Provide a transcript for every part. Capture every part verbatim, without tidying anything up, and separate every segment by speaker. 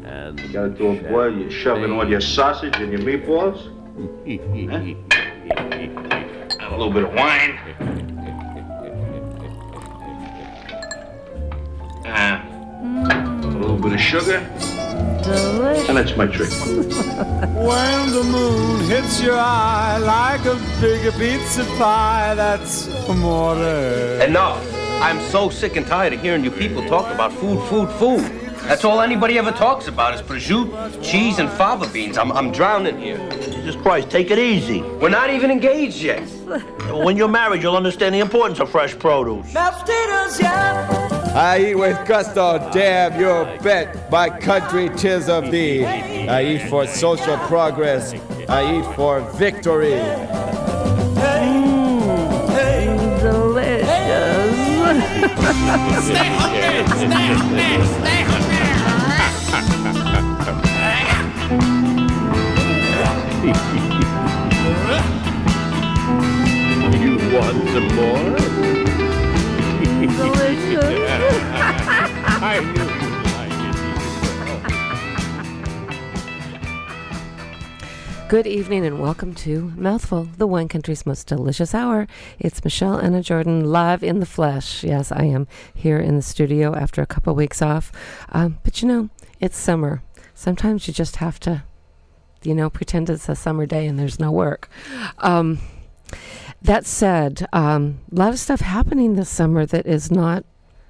Speaker 1: And
Speaker 2: you gotta do it, boy. You're shoving all your sausage and your meatballs. Huh? And a little bit of wine. Uh, a little bit of sugar.
Speaker 3: Delicious.
Speaker 2: And that's my trick.
Speaker 4: When the moon hits your eye like a big pizza pie, that's amore.
Speaker 5: Enough. I'm so sick and tired of hearing you people talk about food, food, food. That's all anybody ever talks about is prosciutto, cheese, and fava beans. I'm, I'm drowning here.
Speaker 6: Jesus Christ, take it easy.
Speaker 5: We're not even engaged yet.
Speaker 6: When you're married, you'll understand the importance of fresh produce.
Speaker 4: Mashed potatoes, yeah. I eat with gusto, damn you bet. My country, 'tis of thee. I eat for social progress. I eat for victory.
Speaker 3: Mm, hey, delicious.
Speaker 7: Stay hungry, stay hungry, stay hungry.
Speaker 1: You want some more?
Speaker 3: Delicious.
Speaker 1: I knew you'd like it.
Speaker 8: Good evening and welcome to Mouthful, the wine country's most delicious hour. It's Michelle Anna Jordan live in the flesh. Yes, I am here in the studio after a couple weeks off. Um, but you know, it's summer. Sometimes you just have to, you know, pretend it's a summer day and there's no work. Um, that said, um, a lot of stuff happening this summer that is not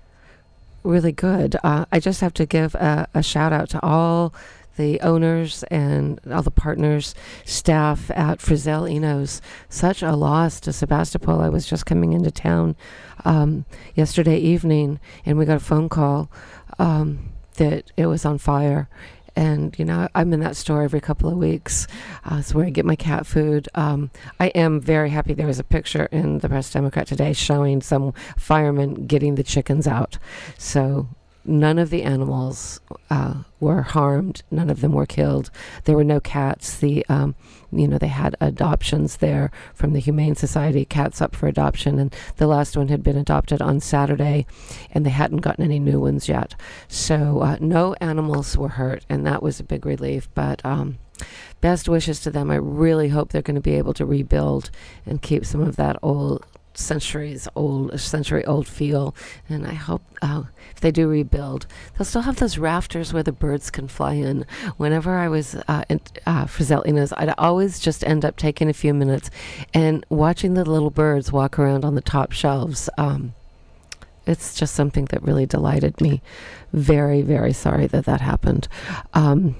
Speaker 8: really good. Uh, I just have to give a, a shout out to all the owners and all the partners, staff at Frizzell Enos. Such a loss to Sebastopol. I was just coming into town um, yesterday evening, and we got a phone call um, that it was on fire. And, you know, I'm in that store every couple of weeks. Uh, it's where I get my cat food. Um, I am very happy. There was a picture in the Press Democrat today showing some firemen getting the chickens out. So none of the animals uh, were harmed. None of them were killed. There were no cats. The, um, you know, they had adoptions there from the Humane Society, cats up for adoption. And the last one had been adopted on Saturday, and they hadn't gotten any new ones yet. So uh, no animals were hurt, and that was a big relief. But um, best wishes to them. I really hope they're going to be able to rebuild and keep some of that old centuries old, century old feel. And I hope uh, if they do rebuild, they'll still have those rafters where the birds can fly in. Whenever I was uh, in uh, Frizzell Enos, I'd always just end up taking a few minutes and watching the little birds walk around on the top shelves. Um, it's just something that really delighted me. Very, very sorry that that happened. Um,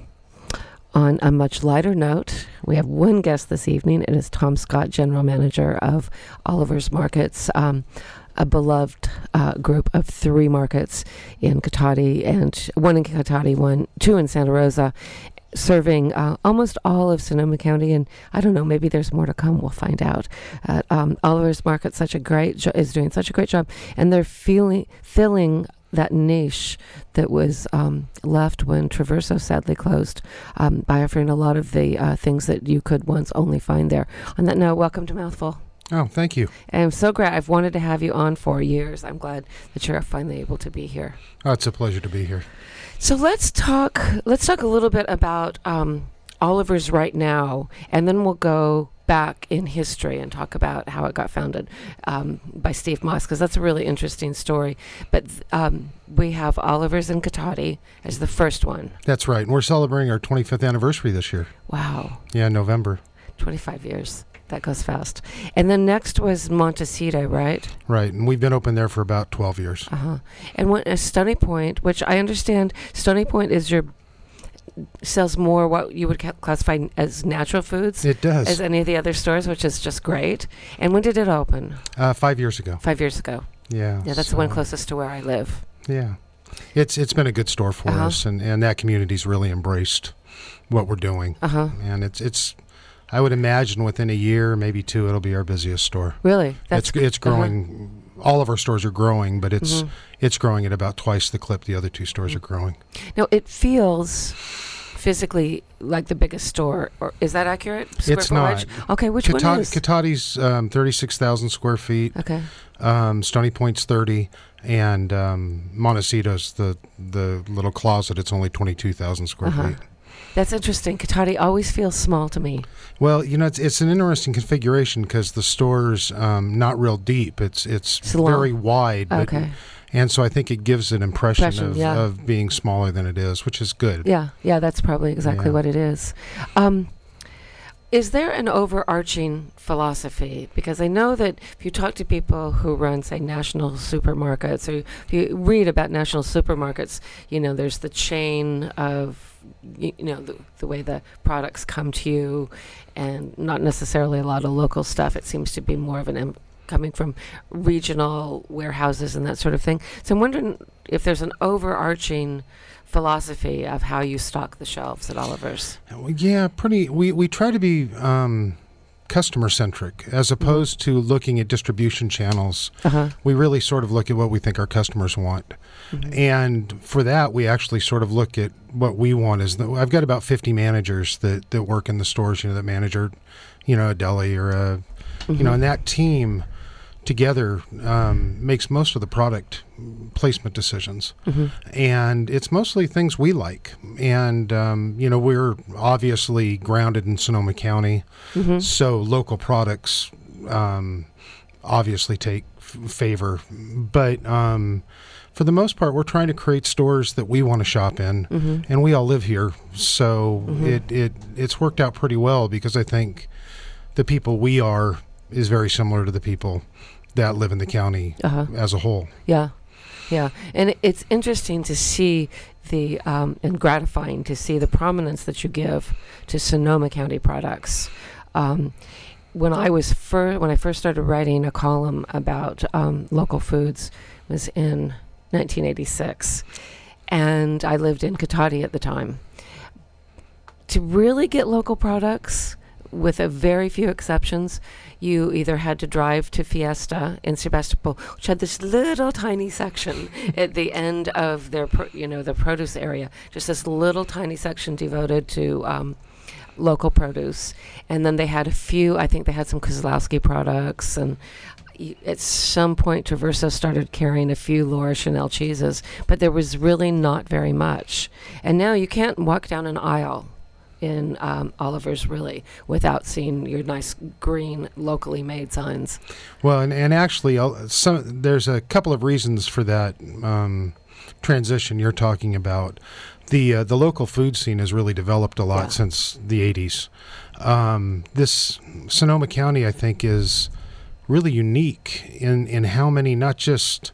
Speaker 8: On a much lighter note, we have one guest this evening. It is Tom Scott, General Manager of Oliver's Markets, um, a beloved uh, group of three markets in Cotati, and one in Cotati, one, two in Santa Rosa, serving uh, almost all of Sonoma County. And I don't know, maybe there's more to come. We'll find out. Uh, um, Oliver's Market such a great jo- is doing such a great job, and they're feeling filling that niche that was um, left when Traverso sadly closed, um, by offering a lot of the uh, things that you could once only find there. On that note, welcome to Mouthful.
Speaker 9: Oh, thank you.
Speaker 8: And I'm so glad. I've wanted to have you on for years. I'm glad that you're finally able to be here.
Speaker 9: Oh, it's a pleasure to be here.
Speaker 8: So let's talk. Let's talk a little bit about um, Oliver's right now, and then we'll go back in history and talk about how it got founded um, by Steve Moss, because that's a really interesting story. But um, we have Oliver's in Cotati as the first one.
Speaker 9: That's right. And we're celebrating our twenty-fifth anniversary this year.
Speaker 8: Wow.
Speaker 9: Yeah, in November.
Speaker 8: twenty-five years. That goes fast. And then next was Montecito, right?
Speaker 9: Right. And we've been open there for about twelve years.
Speaker 8: Uh-huh. And what, uh, Stony Point, which I understand Stony Point is your sells more what you would ca- classify as natural foods.
Speaker 9: It does.
Speaker 8: As any of the other stores, which is just great. And when did it open?
Speaker 9: Uh, five years ago.
Speaker 8: Five years ago.
Speaker 9: Yeah.
Speaker 8: Yeah, that's
Speaker 9: so,
Speaker 8: the one closest to where I live.
Speaker 9: Yeah. It's It's been a good store for
Speaker 8: uh-huh.
Speaker 9: us, and, and that community's really embraced what we're doing.
Speaker 8: Uh-huh.
Speaker 9: And it's, it's I would imagine within a year, maybe two, it'll be our busiest store.
Speaker 8: Really?
Speaker 9: That's It's, it's growing. Uh-huh. All of our stores are growing, but it's
Speaker 8: mm-hmm.
Speaker 9: it's growing at about twice the clip the other two stores mm-hmm. are growing.
Speaker 8: Now, it feels physically like the biggest store, or is that accurate? Square
Speaker 9: it's not.
Speaker 8: Okay, which
Speaker 9: Cotati,
Speaker 8: one is?
Speaker 9: Cotati's um, thirty-six thousand square feet.
Speaker 8: Okay.
Speaker 9: Um, Stony Point's thirty, And um, Montecito's the the little closet. It's only twenty-two thousand square
Speaker 8: Uh-huh.
Speaker 9: feet.
Speaker 8: That's interesting. Cotati always feels small to me.
Speaker 9: Well, you know, it's it's an interesting configuration because the store's um, not real deep. It's it's,
Speaker 8: It's long.
Speaker 9: very wide. But,
Speaker 8: Okay.
Speaker 9: And so I think it gives an impression,
Speaker 8: Impression,
Speaker 9: of,
Speaker 8: yeah.
Speaker 9: of being smaller than it is, which is good.
Speaker 8: Yeah, yeah, that's probably exactly
Speaker 9: Yeah.
Speaker 8: what it is. Um, is there an overarching philosophy? Because I know that if you talk to people who run, say, national supermarkets, or if you read about national supermarkets, you know, there's the chain of, you, you know, the, the way the products come to you, and not necessarily a lot of local stuff. It seems to be more of an em- coming from regional warehouses and that sort of thing. So I'm wondering if there's an overarching philosophy of how you stock the shelves at Oliver's.
Speaker 9: Yeah, pretty. We, we try to be um, customer centric as opposed to looking at distribution channels.
Speaker 8: Uh-huh.
Speaker 9: We really sort of look at what we think our customers want.
Speaker 8: Mhm.
Speaker 9: And for that, we actually sort of look at what we want. Is the, I've got about fifty managers that, that work in the stores, you know, that manage, or, you know, a deli or a, you know, and that team together um, makes most of the product placement decisions.
Speaker 8: Mm-hmm.
Speaker 9: And it's mostly things we like. And, um, you know, we're obviously grounded in Sonoma County,
Speaker 8: Mm-hmm.
Speaker 9: so local products um, obviously take f- favor. But um, for the most part, we're trying to create stores that we want to shop in,
Speaker 8: Mm-hmm.
Speaker 9: and we all live here. So
Speaker 8: Mhm.
Speaker 9: it, it it's worked out pretty well because I think the people we are is very similar to the people that live in the county
Speaker 8: Uh-huh.
Speaker 9: as a whole.
Speaker 8: Yeah, yeah, and it- it's interesting to see the um, and gratifying to see the prominence that you give to Sonoma County products. Um, when I was fir- when I first started writing a column about um, local foods was in nineteen eighty-six, and I lived in Cotati at the time. To really get local products, with a very few exceptions, you either had to drive to Fiesta in Sebastopol, which had this little tiny section at the end of their, pro- you know, the produce area, just this little tiny section devoted to um, local produce. And then they had a few, I think they had some Kozlowski products, and y- at some point Traverso started carrying a few Laura Chanel cheeses, but there was really not very much. And now you can't walk down an aisle in um, Oliver's really without seeing your nice green locally made signs.
Speaker 9: Well, and, and actually, uh, some there's a couple of reasons for that um, transition you're talking about. The uh, the local food scene has really developed a lot
Speaker 8: Yeah.
Speaker 9: since the eighties. Um, this Sonoma County, I think, is really unique in, in how many, not just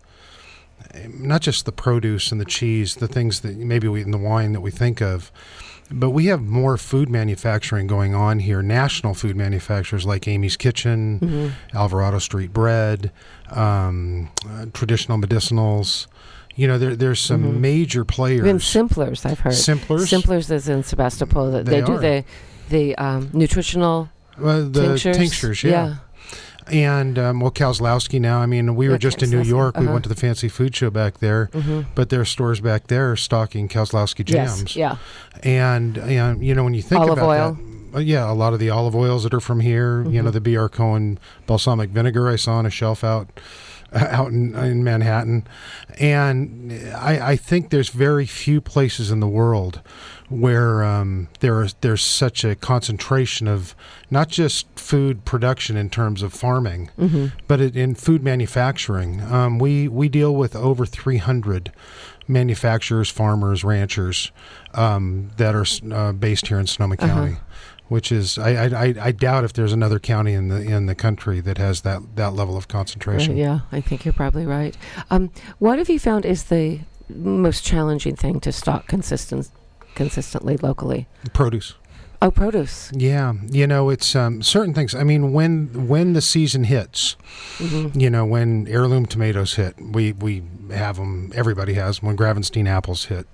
Speaker 9: not just the produce and the cheese, the things that maybe we in the wine that we think of, but we have more food manufacturing going on here, national food manufacturers like Amy's Kitchen,
Speaker 8: Mm-hmm.
Speaker 9: Alvarado Street Bread, um, uh, traditional medicinals. You know, there, there's some
Speaker 8: Mhm.
Speaker 9: major players.
Speaker 8: Even Simplers, I've heard.
Speaker 9: Simplers?
Speaker 8: Simplers is in Sebastopol. That
Speaker 9: They
Speaker 8: they, do
Speaker 9: are.
Speaker 8: the the um, nutritional
Speaker 9: Well, the
Speaker 8: tinctures.
Speaker 9: tinctures, yeah. And, um, well, Kozlowski now. I mean, we
Speaker 8: Yeah,
Speaker 9: were just in New
Speaker 8: Kozlowski,
Speaker 9: York. We
Speaker 8: uh-huh.
Speaker 9: went to the Fancy Food Show back there,
Speaker 8: Mm-hmm.
Speaker 9: but their stores back there are stocking Kozlowski jams.
Speaker 8: Yes, yeah.
Speaker 9: And, and, you know, when you think
Speaker 8: Olive
Speaker 9: about
Speaker 8: oil.
Speaker 9: that, uh, yeah, a lot of the olive oils that are from here, you know,
Speaker 8: Mhm.
Speaker 9: the B R. Cohen balsamic vinegar I saw on a shelf out out in, in Manhattan. And I, I think there's very few places in the world where um, there is, there's such a concentration of not just food production in terms of farming,
Speaker 8: Mm-hmm.
Speaker 9: but it, in food manufacturing. Um, we, we deal with over three hundred manufacturers, farmers, ranchers um, that are uh, based here in Sonoma
Speaker 8: Uh-huh.
Speaker 9: County. Which is, I, I I I doubt if there's another county in the in the country that has that, that level of concentration.
Speaker 8: Right, yeah, I think you're probably right. Um, what have you found is the most challenging thing to stock consistent, consistently locally?
Speaker 9: Produce.
Speaker 8: Oh, produce.
Speaker 9: Yeah, you know, it's um, certain things. I mean, when when the season hits,
Speaker 8: Mm-hmm.
Speaker 9: you know, when heirloom tomatoes hit, we we have them. Everybody has them. When Gravenstein apples hit,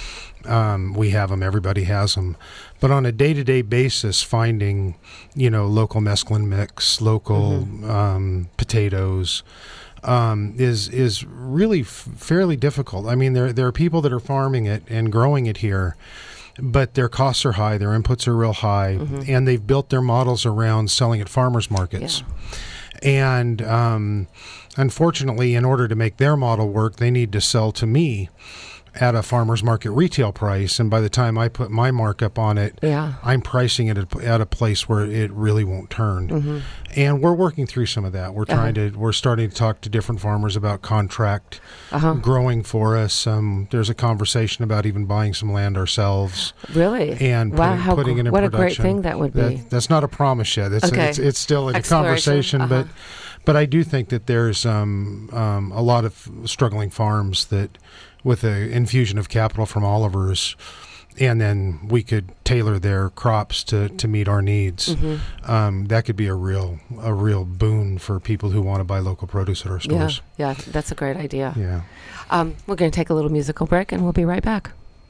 Speaker 9: um, we have them. Everybody has them. But on a day-to-day basis, finding, you know, local mesclun mix, local
Speaker 8: Mm-hmm.
Speaker 9: um, potatoes, um, is is really f- fairly difficult. I mean, there there are people that are farming it and growing it here, but their costs are high, their inputs are real high,
Speaker 8: Mhm.
Speaker 9: and they've built their models around selling at farmers markets.
Speaker 8: Yeah.
Speaker 9: And um, unfortunately, in order to make their model work, they need to sell to me at a farmer's market retail price. And by the time I put my markup on it,
Speaker 8: yeah.
Speaker 9: I'm pricing it at, at a place where it really won't turn.
Speaker 8: Mm-hmm.
Speaker 9: And we're working through some of that. We're trying uh-huh. to, we're starting to talk to different farmers about contract uh-huh. growing for us. Um, there's a conversation about even buying some land ourselves.
Speaker 8: Really?
Speaker 9: And
Speaker 8: wow,
Speaker 9: putting,
Speaker 8: how,
Speaker 9: putting it in
Speaker 8: what
Speaker 9: production.
Speaker 8: What a great thing that would
Speaker 9: that,
Speaker 8: be.
Speaker 9: That's not a promise yet. It's,
Speaker 8: okay.
Speaker 9: it's, it's still in a conversation, uh-huh. but but I do think that there's um, um, a lot of struggling farms that, with an infusion of capital from Oliver's, and then we could tailor their crops to, to meet our needs. Mm-hmm. Um, that could be a real a real boon for people who want to buy local produce at our stores.
Speaker 8: Yeah, yeah, that's a great idea.
Speaker 9: Yeah.
Speaker 8: Um, we're going to take a little musical break, and we'll be right back.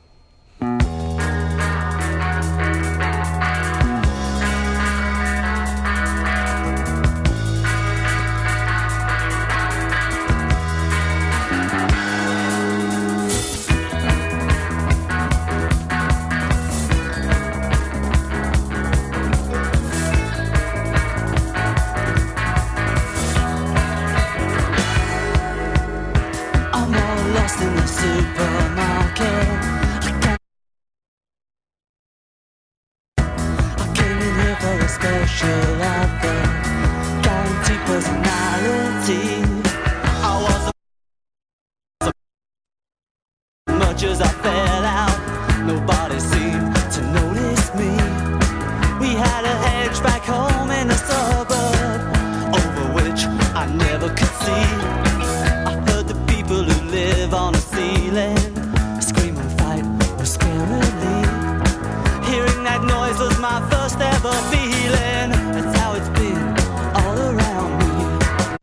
Speaker 10: As I fell out, nobody seemed to notice me. We had a hedge back home in the suburb, over which I never could see. I heard the people who live on the ceiling scream and fight scarily. Hearing that noise was my first ever feeling. That's how it's been all around me.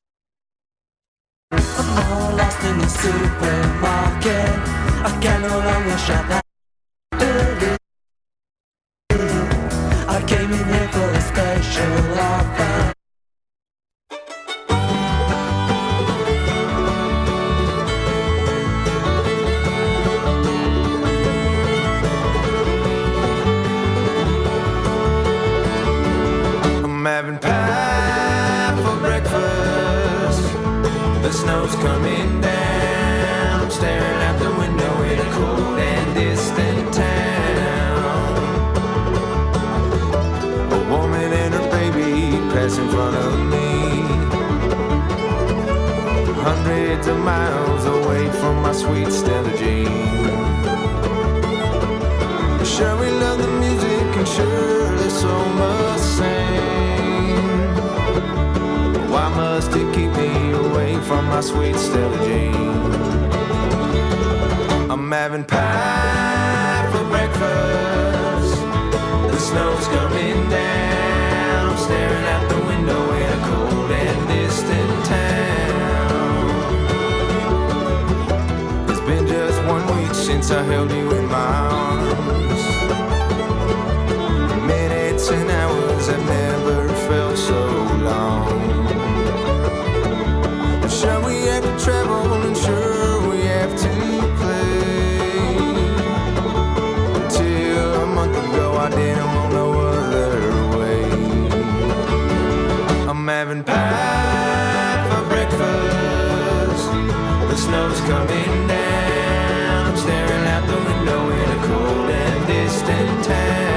Speaker 10: I'm all lost in the supermarket. I can no longer shop early. I came in here for a special offer.
Speaker 11: I'm having pie for breakfast. The snow's coming down. I'm staring out the window in a cold and distant town. A woman and her baby pass in front of me, hundreds of miles away from my sweet Stella Jean. Sure we love the music and sure there's so much sing. Why must it keep me away from my sweet Stella Jean? I'm having pie for breakfast. The snow's coming down. I'm staring out the window in a cold and distant town. It's been just one week since I held you in my arms. Minutes and hours have never felt so long. Sure we have to travel and sure we have to I didn't want no other way. I'm having pie for breakfast. The snow's coming down. I'm staring out the window in a cold and distant town.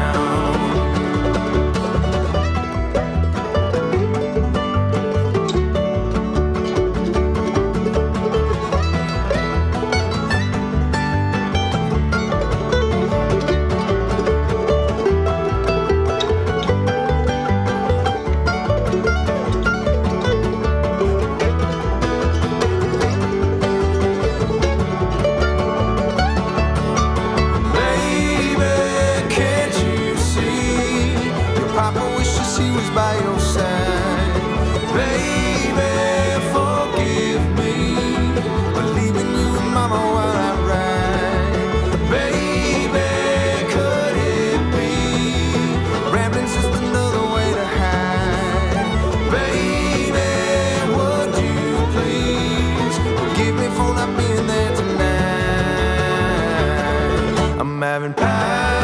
Speaker 11: Having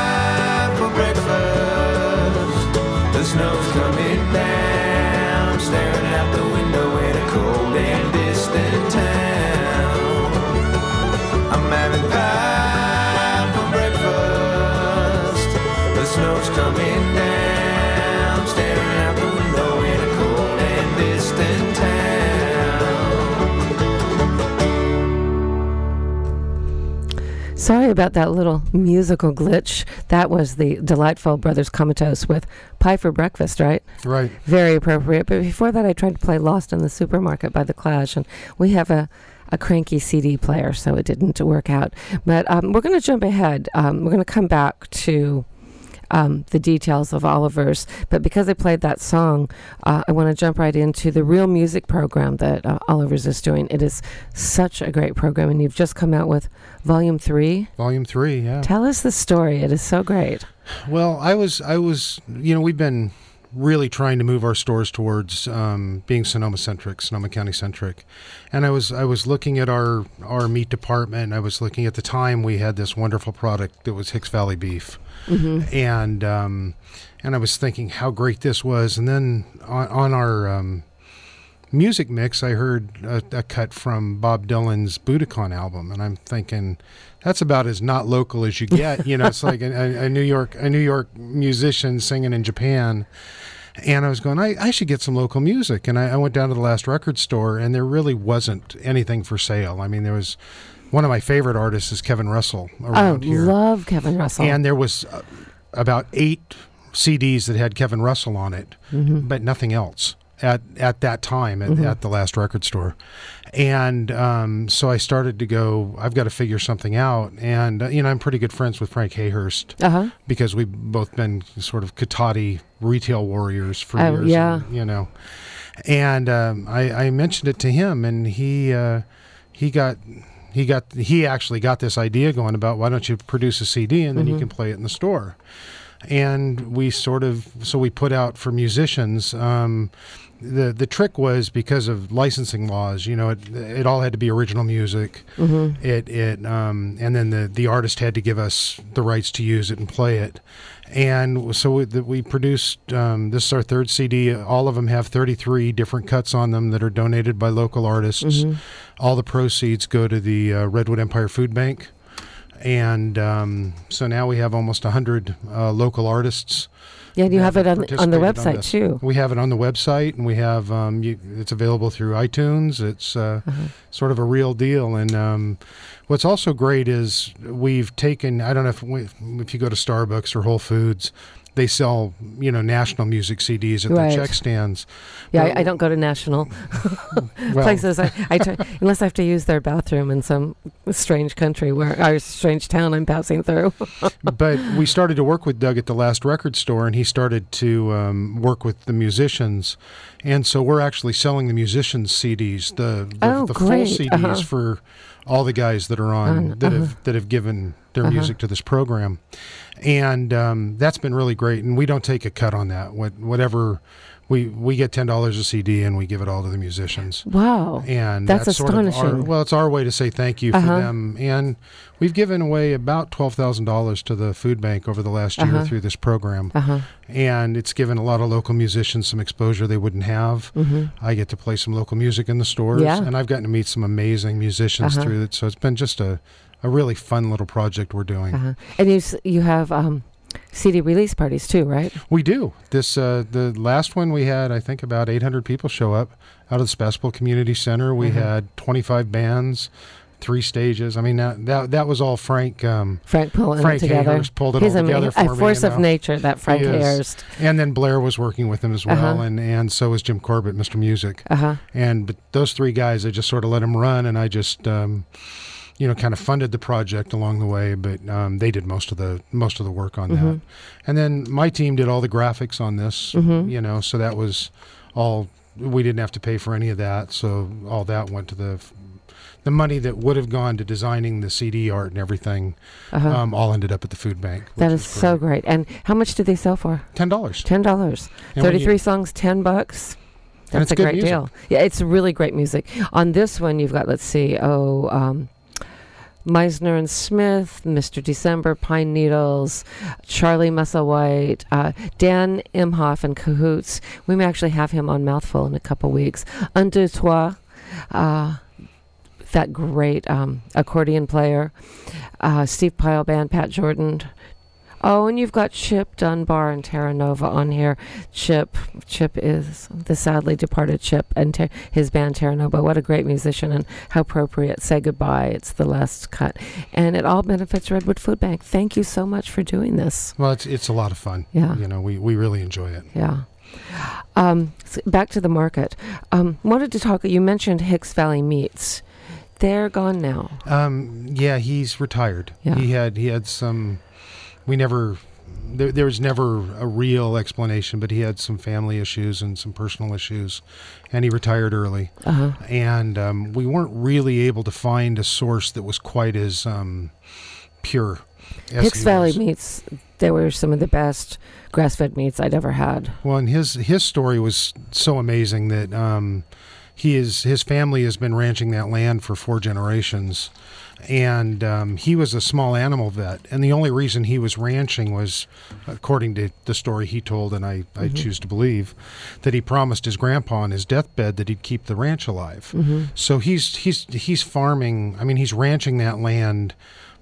Speaker 11: pie for breakfast. The snow's coming down. I'm snow's coming down, staring out the window in a cold and distant town.
Speaker 8: Sorry about that little musical glitch. That was the delightful Brothers Comatose with Pie for Breakfast, right?
Speaker 9: Right.
Speaker 8: Very appropriate. But before that, I tried to play Lost in the Supermarket by The Clash, and we have a, a cranky C D player, so it didn't work out. But um, we're going to jump ahead. Um, we're going to come back to um, the details of Oliver's. But because I played that song, uh, I want to jump right into the Real Music program that uh, Oliver's is doing. It is such a great program, and you've just come out with Volume three.
Speaker 9: Volume three, yeah.
Speaker 8: Tell us the story. It is so great.
Speaker 9: Well, I was, I was, you know, we've been really trying to move our stores towards um, being Sonoma-centric, Sonoma County-centric. And I was, I was looking at our, our meat department. I was looking at the time we had this wonderful product that was Hicks Valley beef. Mm-hmm. And, um, and I was thinking how great this was. And then on, on our um, music mix, I heard a, a cut from Bob Dylan's Budokan album. And I'm thinking, that's about as not local as you get. You know, it's like a, a New York a New York musician singing in Japan. And I was going, I, I should get some local music. And I, I went down to the Last Record Store, and there really wasn't anything for sale. I mean, there was one of my favorite artists is Kevin Russell around
Speaker 8: oh,
Speaker 9: here.
Speaker 8: I love Kevin Russell.
Speaker 9: And there was uh, about eight C Ds that had Kevin Russell on it, mm-hmm. but nothing else at at that time at, mm-hmm. at the Last Record Store. And um, so I started to go, I've got to figure something out. And, uh, you know, I'm pretty good friends with Frank Hayhurst
Speaker 8: uh-huh.
Speaker 9: because we've both been sort of Katati retail warriors for
Speaker 8: uh,
Speaker 9: years.
Speaker 8: Yeah.
Speaker 9: And, you know, and um, I, I mentioned it to him, and he uh, he got... He got. He actually got this idea going about why don't you produce a C D and then mm-hmm. you can play it in the store. And we sort of so we put out for musicians. Um, the the trick was because of licensing laws. You know, it it all had to be original music. Mm-hmm. It it um, and then the the artist had to give us the rights to use it and play it. And so we, the, we produced, um, this is our third C D. All of them have thirty-three different cuts on them that are donated by local artists. Mm-hmm. All the proceeds go to the uh, Redwood Empire Food Bank. And um, so now we have almost one hundred uh, local artists.
Speaker 8: Yeah, and you have it on, on the website,
Speaker 9: on
Speaker 8: too.
Speaker 9: We have it on the website, and we have, um, you, it's available through iTunes. It's uh, uh-huh. sort of a real deal. And um, what's also great is we've taken, I don't know if we, if you go to Starbucks or Whole Foods, they sell, you know, national music C Ds at
Speaker 8: right.
Speaker 9: the check stands.
Speaker 8: Yeah, I, I don't go to national well, places. I, I try, unless I have to use their bathroom in some strange country where, or strange town I'm passing through.
Speaker 9: But we started to work with Doug at the Last Record Store, and he started to um, work with the musicians. And so we're actually selling the musicians' C Ds, the, the,
Speaker 8: oh,
Speaker 9: the
Speaker 8: great.
Speaker 9: full C Ds uh-huh. for all the guys that are on,
Speaker 8: um,
Speaker 9: that
Speaker 8: uh-huh.
Speaker 9: have that have given their
Speaker 8: uh-huh.
Speaker 9: music to this program. And um, that's been really great, and we don't take a cut on that. What, whatever, we we get ten dollars a C D, and we give it all to the musicians.
Speaker 8: Wow,
Speaker 9: and
Speaker 8: that's,
Speaker 9: that's
Speaker 8: astonishing.
Speaker 9: Sort of our, well, it's our way to say thank you
Speaker 8: uh-huh.
Speaker 9: for them. And we've given away about twelve thousand dollars to the food bank over the last year
Speaker 8: uh-huh.
Speaker 9: through this program.
Speaker 8: Uh-huh.
Speaker 9: And it's given a lot of local musicians some exposure they wouldn't have. Mm-hmm. I get to play some local music in the stores,
Speaker 8: yeah.
Speaker 9: and I've gotten to meet some amazing musicians
Speaker 8: uh-huh.
Speaker 9: through it. So it's been just a, a really fun little project we're doing.
Speaker 8: Uh-huh. And you you have um, C D release parties too, right?
Speaker 9: We do. This uh, the last one we had, I think, about eight hundred people show up out of the Sebastopol Community Center. We uh-huh. had twenty-five bands, three stages. I mean, that that, that was all Frank. Um,
Speaker 8: Frank pulling
Speaker 9: Frank
Speaker 8: it together.
Speaker 9: Hayhurst pulled it
Speaker 8: He's
Speaker 9: all
Speaker 8: a,
Speaker 9: together
Speaker 8: a
Speaker 9: for me.
Speaker 8: force
Speaker 9: you
Speaker 8: of
Speaker 9: know.
Speaker 8: nature, that Frank Hayhurst.
Speaker 9: And then Blair was working with him as well,
Speaker 8: uh-huh.
Speaker 9: and, and so was Jim Corbett, Mister Music.
Speaker 8: Uh-huh.
Speaker 9: And but those three guys, I just sort of let them run, and I just. Um, you know, kind of funded the project along the way, but um, they did most of the most of the work on mm-hmm. that. And then my team did all the graphics on this, mm-hmm. you know, so that was all, we didn't have to pay for any of that, so all that went to the, the money that would have gone to designing the C D art and everything, uh-huh. um, all ended up at the food bank.
Speaker 8: That is so great. And how much did they sell for?
Speaker 9: ten dollars.
Speaker 8: ten dollars. thirty-three you, songs, ten bucks. That's a great
Speaker 9: music.
Speaker 8: deal. Yeah, it's really great music. On this one, you've got, let's see, oh, um, Meisner and Smith, Mister December, Pine Needles, Charlie Musselwhite, uh, Dan Imhoff and Cahoots. We may actually have him on Mouthful in a couple weeks. Un, deux, trois, uh, that great um, accordion player. Uh, Steve Pyle Band, Pat Jordan. Oh, and you've got Chip Dunbar and Terra Nova on here. Chip, Chip is the sadly departed Chip and ter- his band Terra Nova. What a great musician, and how appropriate. Say goodbye. It's the last cut, and it all benefits Redwood Food Bank. Thank you so much for doing this.
Speaker 9: Well, it's it's a lot of fun.
Speaker 8: Yeah,
Speaker 9: you know, we we really enjoy it.
Speaker 8: Yeah. Um, so back to the market. Um, wanted to talk. You mentioned Hicks Valley Meats. They're gone now.
Speaker 9: Um, yeah, he's retired.
Speaker 8: Yeah.
Speaker 9: He had he had some. We never. There, there was never a real explanation, but he had some family issues and some personal issues, and he retired early.
Speaker 8: Uh-huh.
Speaker 9: And um, we weren't really able to find a source that was quite as um, pure. As
Speaker 8: Hicks
Speaker 9: he
Speaker 8: Valley
Speaker 9: was.
Speaker 8: Meats. They were some of the best grass-fed meats I'd ever had.
Speaker 9: Well, and his his story was so amazing that um, he is his family has been ranching that land for four generations, and um, he was a small animal vet, and the only reason he was ranching was, according to the story he told, and I, I
Speaker 8: Mhm.
Speaker 9: choose to believe, that he promised his grandpa on his deathbed that he'd keep the ranch alive.
Speaker 8: Mhm.
Speaker 9: So he's he's he's farming. I mean, he's ranching that land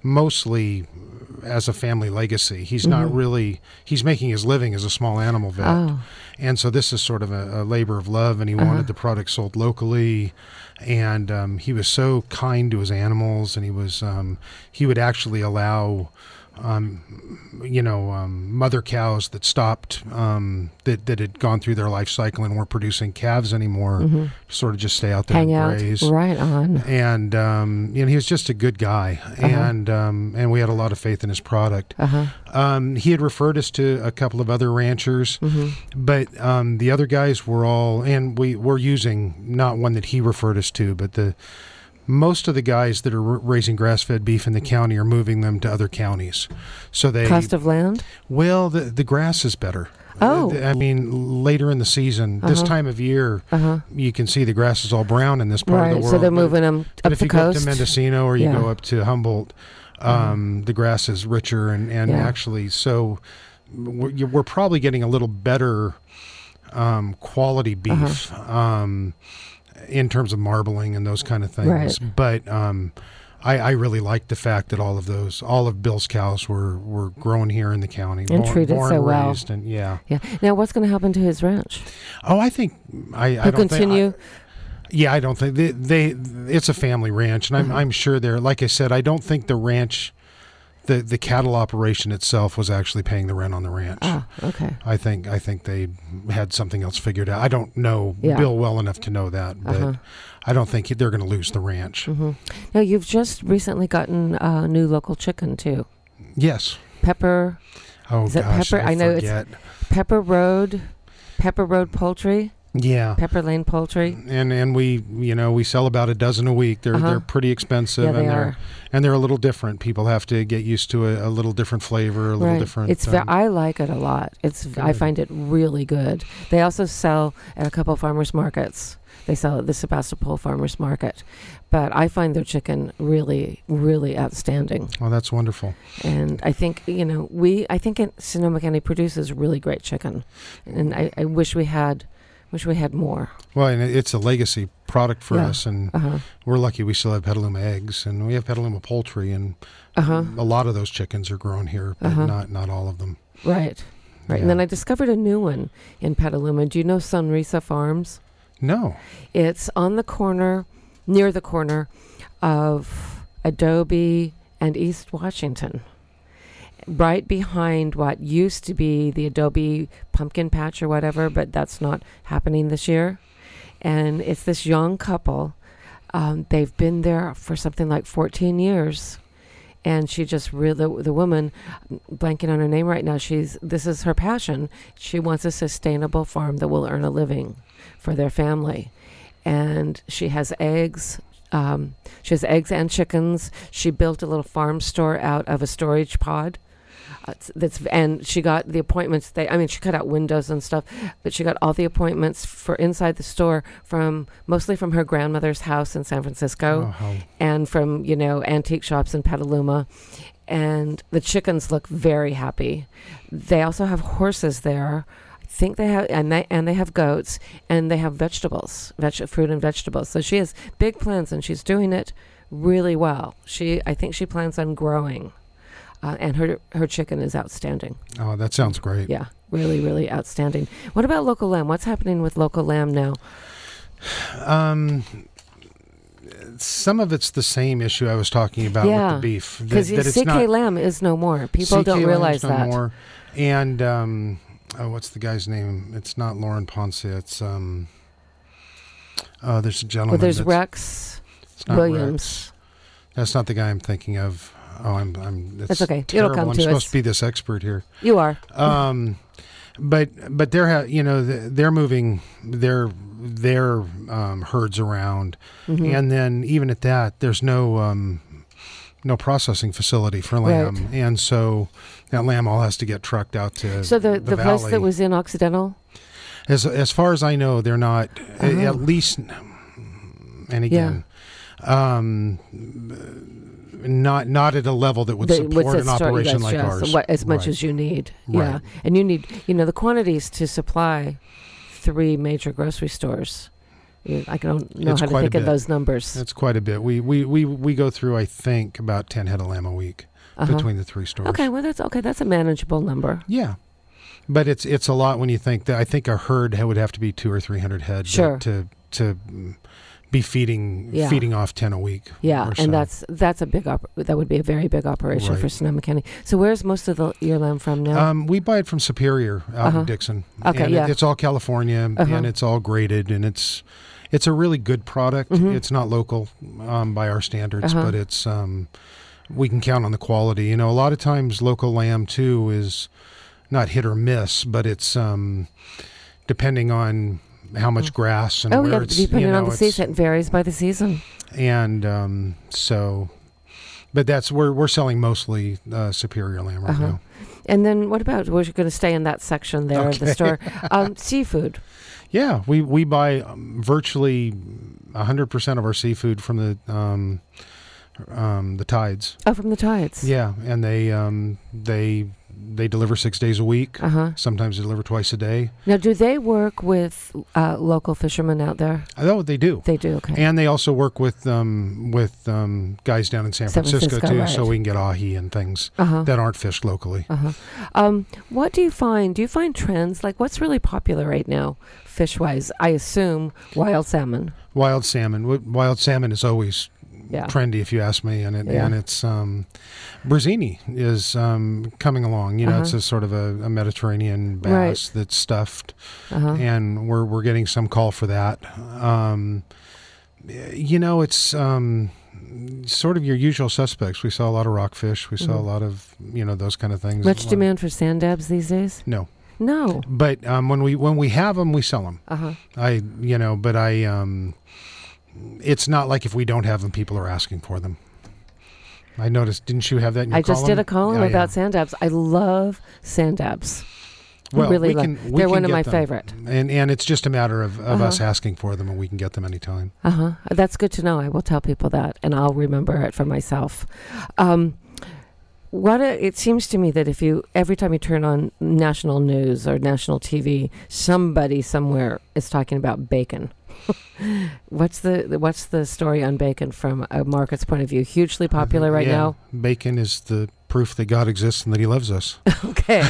Speaker 9: mostly as a family legacy. He's not
Speaker 8: Mhm.
Speaker 9: really, he's making his living as a small animal vet.
Speaker 8: Oh.
Speaker 9: And so this is sort of a, a labor of love, and he
Speaker 8: Uh-huh.
Speaker 9: wanted the product sold locally. And um, he was so kind to his animals, and he was, um, he would actually allow, um, you know, um, mother cows that stopped, um, that, that had gone through their life cycle and weren't producing calves anymore,
Speaker 8: Mhm.
Speaker 9: to sort of just stay out there
Speaker 8: Hang
Speaker 9: and
Speaker 8: out.
Speaker 9: graze.
Speaker 8: Right on.
Speaker 9: And um, you know, he was just a good guy,
Speaker 8: Uh-huh.
Speaker 9: and um, and we had a lot of faith in his product.
Speaker 8: Uh-huh.
Speaker 9: Um, he had referred us to a couple of other ranchers,
Speaker 8: Mhm.
Speaker 9: but um, the other guys were all, and we were using not one that he referred us to, but the most of the guys that are r- raising grass-fed beef in the county are moving them to other counties. So they
Speaker 8: Cost of land?
Speaker 9: well, the the grass is better.
Speaker 8: Oh.
Speaker 9: Uh, I mean, later in the season, this
Speaker 8: Uh-huh.
Speaker 9: time of year,
Speaker 8: Uh-huh.
Speaker 9: you can see the grass is all brown in this part
Speaker 8: Right,
Speaker 9: of the
Speaker 8: so
Speaker 9: world.
Speaker 8: they're
Speaker 9: but-
Speaker 8: moving 'em
Speaker 9: but
Speaker 8: up
Speaker 9: if
Speaker 8: the
Speaker 9: you go up
Speaker 8: coast?
Speaker 9: to Mendocino or you
Speaker 8: Yeah.
Speaker 9: go up to Humboldt, um, the grass is richer, and, and
Speaker 8: Yeah.
Speaker 9: actually, so we're, you- we're probably getting a little better um, quality beef.
Speaker 8: Uh-huh.
Speaker 9: Um, in terms of marbling and those kind of things.
Speaker 8: Right.
Speaker 9: But um, I, I really liked the fact that all of those, all of Bill's cows were, were grown here in the county.
Speaker 8: And
Speaker 9: born,
Speaker 8: treated
Speaker 9: born,
Speaker 8: so well.
Speaker 9: raised, and yeah.
Speaker 8: Yeah. Now, what's going to happen to his ranch?
Speaker 9: Oh, I think, I, I
Speaker 8: He'll
Speaker 9: don't
Speaker 8: continue?
Speaker 9: think... I, yeah, I don't think, they, they, it's a family ranch, and I'm,
Speaker 8: Uh-huh.
Speaker 9: I'm sure they're, like I said, I don't think the ranch, the, the cattle operation itself was actually paying the rent on the ranch.
Speaker 8: Ah, okay.
Speaker 9: I think I think they had something else figured out. I don't know
Speaker 8: Yeah.
Speaker 9: Bill well enough to know that, but
Speaker 8: Uh-huh.
Speaker 9: I don't think they're going to lose the ranch.
Speaker 8: Mm-hmm. Now, you've just recently gotten a new local chicken, too.
Speaker 9: Yes.
Speaker 8: Pepper.
Speaker 9: Oh,
Speaker 8: is it
Speaker 9: gosh,
Speaker 8: Pepper?
Speaker 9: I
Speaker 8: know
Speaker 9: forget.
Speaker 8: it's Pepper Road. Pepper Road Poultry.
Speaker 9: Yeah.
Speaker 8: Pepper Lane Poultry.
Speaker 9: And and we you know we sell about a dozen a week. They're
Speaker 8: Uh-huh.
Speaker 9: they're pretty expensive,
Speaker 8: Yeah, they
Speaker 9: and they're
Speaker 8: are.
Speaker 9: and they're a little different. People have to get used to a, a little different flavor, a little
Speaker 8: Right.
Speaker 9: different.
Speaker 8: It's ve-
Speaker 9: um,
Speaker 8: I like it a lot. It's I
Speaker 9: Good.
Speaker 8: find it really good. They also sell at a couple of farmers markets. They sell at the Sebastopol Farmers Market, but I find their chicken really, really outstanding.
Speaker 9: well, that's wonderful.
Speaker 8: And I think you know we. I think in Sonoma County produces really great chicken, and I, I wish we had, wish we had more.
Speaker 9: Well, and it- it's a legacy product for
Speaker 8: Yeah.
Speaker 9: us, and
Speaker 8: Uh-huh.
Speaker 9: we're lucky we still have Petaluma eggs, and we have Petaluma poultry, and
Speaker 8: Uh-huh.
Speaker 9: a lot of those chickens are grown here, but
Speaker 8: Uh-huh.
Speaker 9: not not all of them.
Speaker 8: Right, right. And then I discovered a new one in Petaluma. Do you know Sunrisa Farms?
Speaker 9: No.
Speaker 8: It's on the corner, near the corner of Adobe and East Washington, right behind what used to be the Adobe pumpkin patch or whatever, but that's not happening this year. And it's this young couple. Um, they've been there for something like fourteen years. And she just really, the, the woman, blanking on her name right now, she's, this is her passion. She wants a sustainable farm that will earn a living for their family. And she has eggs. Um, she has eggs and chickens. She built a little farm store out of a storage pod. Uh, it's- that's and she got the appointments. They, I mean, she cut out windows and stuff, but she got all the appointments for inside the store from mostly from her grandmother's house in San Francisco,
Speaker 9: Oh, how-
Speaker 8: and from you know antique shops in Petaluma. And the chickens look very happy. They also have horses there. I think they have, and they and they have goats, and they have vegetables, veg- fruit and vegetables. So she has big plans, and she's doing it really well. She, I think, she plans on growing. uh, and her her chicken is outstanding.
Speaker 9: Oh, that sounds great.
Speaker 8: Yeah, really, really outstanding. What about local lamb? What's happening with local lamb now?
Speaker 9: Um, some of it's the same issue I was talking about
Speaker 8: yeah,
Speaker 9: with the beef.
Speaker 8: Because C K lamb is no more. People
Speaker 9: C K
Speaker 8: don't realize
Speaker 9: lamb's no
Speaker 8: that.
Speaker 9: More. And um, oh, what's the guy's name? It's not Lauren Ponce. It's um. Oh, there's a gentleman.
Speaker 8: Well, there's
Speaker 9: that's,
Speaker 8: Rex
Speaker 9: it's not
Speaker 8: Williams.
Speaker 9: Rex. That's not the guy I'm thinking of. Oh, I'm. I'm.
Speaker 8: That's okay.
Speaker 9: Terrible.
Speaker 8: It'll come
Speaker 9: I'm
Speaker 8: to
Speaker 9: supposed
Speaker 8: us.
Speaker 9: to be this expert here.
Speaker 8: You are.
Speaker 9: Um, but but they're ha- you know they're moving their their um, herds around,
Speaker 8: Mm-hmm.
Speaker 9: and then even at that, there's no um, no processing facility for lamb,
Speaker 8: Right.
Speaker 9: and so that lamb all has to get trucked out to.
Speaker 8: So the,
Speaker 9: the,
Speaker 8: the place
Speaker 9: valley.
Speaker 8: that was in Occidental?
Speaker 9: As as far as I know, they're not a-
Speaker 8: Uh-huh.
Speaker 9: at least. And again, um, not not at a level that would
Speaker 8: That
Speaker 9: support
Speaker 8: would
Speaker 9: an
Speaker 8: start-
Speaker 9: operation
Speaker 8: that's
Speaker 9: like
Speaker 8: just
Speaker 9: ours.
Speaker 8: what- as much
Speaker 9: Right.
Speaker 8: as you need.
Speaker 9: Right.
Speaker 8: Yeah, and you need you know the quantities to supply three major grocery stores. You, I don't know
Speaker 9: It's
Speaker 8: how to
Speaker 9: quite a
Speaker 8: think of
Speaker 9: bit.
Speaker 8: those numbers.
Speaker 9: That's quite a bit. We we we we go through, I think, about ten head of lamb a week
Speaker 8: Uh-huh.
Speaker 9: between the three stores.
Speaker 8: Okay, well that's okay. That's a manageable number.
Speaker 9: Yeah, but it's it's a lot when you think that. I think a herd ha- would have to be two or three hundred head
Speaker 8: Sure.
Speaker 9: to to mm, be feeding
Speaker 8: Yeah.
Speaker 9: feeding off ten a week.
Speaker 8: Yeah,
Speaker 9: or
Speaker 8: and
Speaker 9: so.
Speaker 8: that's that's a big op- that would be a very big operation for
Speaker 9: Right.
Speaker 8: Sonoma County. So where's most of the your lamb from now?
Speaker 9: Um, we buy it from Superior out
Speaker 8: Uh-huh.
Speaker 9: in Dixon.
Speaker 8: Okay,
Speaker 9: and
Speaker 8: yeah.
Speaker 9: it, it's all California,
Speaker 8: Uh-huh.
Speaker 9: and it's all graded, and it's it's a really good product.
Speaker 8: Mhm.
Speaker 9: It's not local um, by our standards,
Speaker 8: Uh-huh.
Speaker 9: but it's um, we can count on the quality. You know, a lot of times local lamb too is not hit or miss, but it's um, depending on how much grass and
Speaker 8: oh
Speaker 9: where
Speaker 8: yeah,
Speaker 9: it's
Speaker 8: depending
Speaker 9: you know,
Speaker 8: on the
Speaker 9: it's-
Speaker 8: season, it varies by the season.
Speaker 9: and um, so. But that's we're we're selling mostly uh, Superior lamb right
Speaker 8: Uh-huh.
Speaker 9: now.
Speaker 8: And then what about, we're going to stay in that section there of the
Speaker 9: Okay.
Speaker 8: store. Um, seafood.
Speaker 9: Yeah, we we buy um, virtually one hundred percent of our seafood from the um, um, the Tides.
Speaker 8: Oh, from the Tides.
Speaker 9: Yeah, and they um, they they deliver six days a week.
Speaker 8: Uh-huh.
Speaker 9: Sometimes they deliver twice a day.
Speaker 8: Now, do they work with uh, local fishermen out there?
Speaker 9: Oh, they do.
Speaker 8: They do, okay.
Speaker 9: And they also work with um, with um, guys down in San,
Speaker 8: San
Speaker 9: Francisco,
Speaker 8: Francisco,
Speaker 9: too,
Speaker 8: right.
Speaker 9: so we can get ahi and things
Speaker 8: Uh-huh.
Speaker 9: that aren't fished locally.
Speaker 8: Uh-huh. Um, what do you find? Do you find trends? Like, what's really popular right now, fish-wise? I assume wild salmon.
Speaker 9: Wild salmon. Wi- Wild salmon is always
Speaker 8: Yeah.
Speaker 9: trendy, if you ask me, and it,
Speaker 8: Yeah.
Speaker 9: and it's um, Brazzini is um, coming along. You know,
Speaker 8: Uh-huh.
Speaker 9: it's a sort of a, a Mediterranean bass
Speaker 8: Right.
Speaker 9: that's stuffed,
Speaker 8: Uh-huh.
Speaker 9: and we're we're getting some call for that. Um, you know, it's um, sort of your usual suspects. We saw a lot of rockfish. We saw
Speaker 8: Mhm.
Speaker 9: a lot of you know those kind of things.
Speaker 8: Much
Speaker 9: Well,
Speaker 8: demand for sand dabs these days?
Speaker 9: No.
Speaker 8: No.
Speaker 9: But um, when we when we have them, we sell them.
Speaker 8: Uh-huh.
Speaker 9: I you know, but I um, it's not like if we don't have them, people are asking for them. I noticed. Didn't you have that in your
Speaker 8: I just
Speaker 9: column?
Speaker 8: did a column
Speaker 9: Yeah,
Speaker 8: about
Speaker 9: yeah.
Speaker 8: sand dabs. I love sand dabs. I
Speaker 9: Well,
Speaker 8: really
Speaker 9: we
Speaker 8: love.
Speaker 9: can, we
Speaker 8: They're
Speaker 9: can
Speaker 8: one of
Speaker 9: get
Speaker 8: my
Speaker 9: them.
Speaker 8: favorite.
Speaker 9: And and it's just a matter of, of us
Speaker 8: Uh-huh.
Speaker 9: asking for them, and we can get them anytime.
Speaker 8: Uh huh. That's good to know. I will tell people that, and I'll remember it for myself. Um, what a, it seems to me that if you every time you turn on national news or national T V, somebody somewhere is talking about bacon. what's the what's the story on bacon from a market's point of view? Hugely popular right
Speaker 9: Yeah.
Speaker 8: now.
Speaker 9: Bacon is the proof that God exists and that He loves us.
Speaker 8: Okay.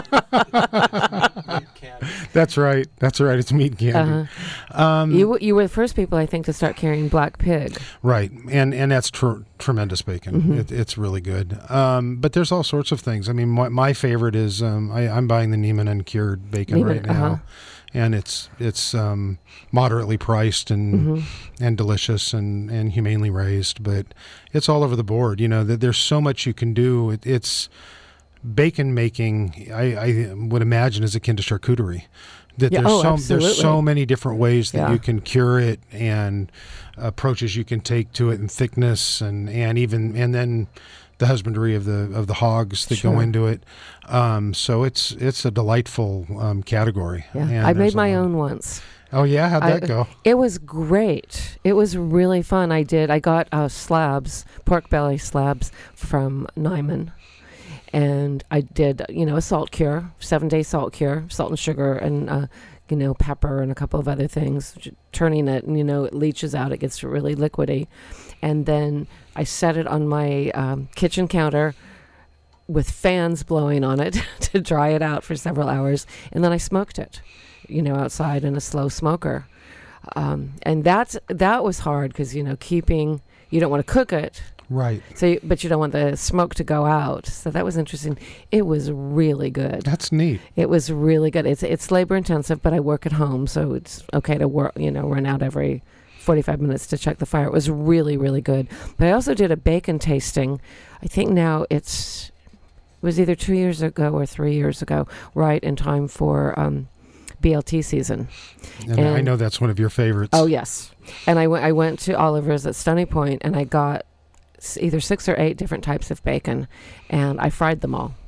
Speaker 9: That's right. That's right. It's meat candy.
Speaker 8: Uh-huh.
Speaker 9: Um,
Speaker 8: you w- you were the first people, I think, to start carrying black pig.
Speaker 9: Right, and and that's tr- tremendous bacon.
Speaker 8: Mhm.
Speaker 9: It, it's really good. Um, but there's all sorts of things. I mean, my, my favorite is um, I, I'm buying the Neiman uncured bacon
Speaker 8: Neiman,
Speaker 9: right now,
Speaker 8: uh-huh.
Speaker 9: and it's it's um, moderately priced and
Speaker 8: Mhm.
Speaker 9: and delicious and, and humanely raised. But it's all over the board. You know, that there's so much you can do. It, it's bacon making. I, I would imagine is akin to charcuterie. That
Speaker 8: Yeah,
Speaker 9: there's
Speaker 8: oh,
Speaker 9: so
Speaker 8: absolutely.
Speaker 9: there's so many different ways that
Speaker 8: Yeah.
Speaker 9: you can cure it and approaches you can take to it in thickness and, and even and then the husbandry of the of the hogs that go
Speaker 8: Sure.
Speaker 9: into it. Um, so it's it's a delightful um, category.
Speaker 8: Yeah,
Speaker 9: And
Speaker 8: I
Speaker 9: there's
Speaker 8: made my
Speaker 9: a lot-
Speaker 8: own once.
Speaker 9: Oh yeah, how'd
Speaker 8: I-
Speaker 9: that go?
Speaker 8: It was great. It was really fun. I did. I got uh, slabs, pork belly slabs from Nyman, and I did, you know, a salt cure, seven day salt cure, salt and sugar, and uh, you know, pepper and a couple of other things. j- Turning it, and you know, it leaches out. It gets really liquidy, and then I set it on my um, kitchen counter with fans blowing on it to dry it out for several hours, and then I smoked it, you know, outside in a slow smoker. Um, and that's that was hard because, you know, keeping, you don't want to cook it.
Speaker 9: Right.
Speaker 8: So, you, but you don't want the smoke to go out. So that was interesting. It was really good.
Speaker 9: That's neat.
Speaker 8: It was really good. It's it's labor intensive, but I work at home, so it's okay to work, you know, run out every forty-five minutes to check the fire. It was really, really good. But I also did a bacon tasting. I think now it's, it was either two years ago or three years ago, right in time for um, B L T season.
Speaker 9: And, and I know that's one of your favorites.
Speaker 8: Oh, yes. And I, w- I went to Oliver's at Stony Point, and I got s- either six or eight different types of bacon, and I fried them all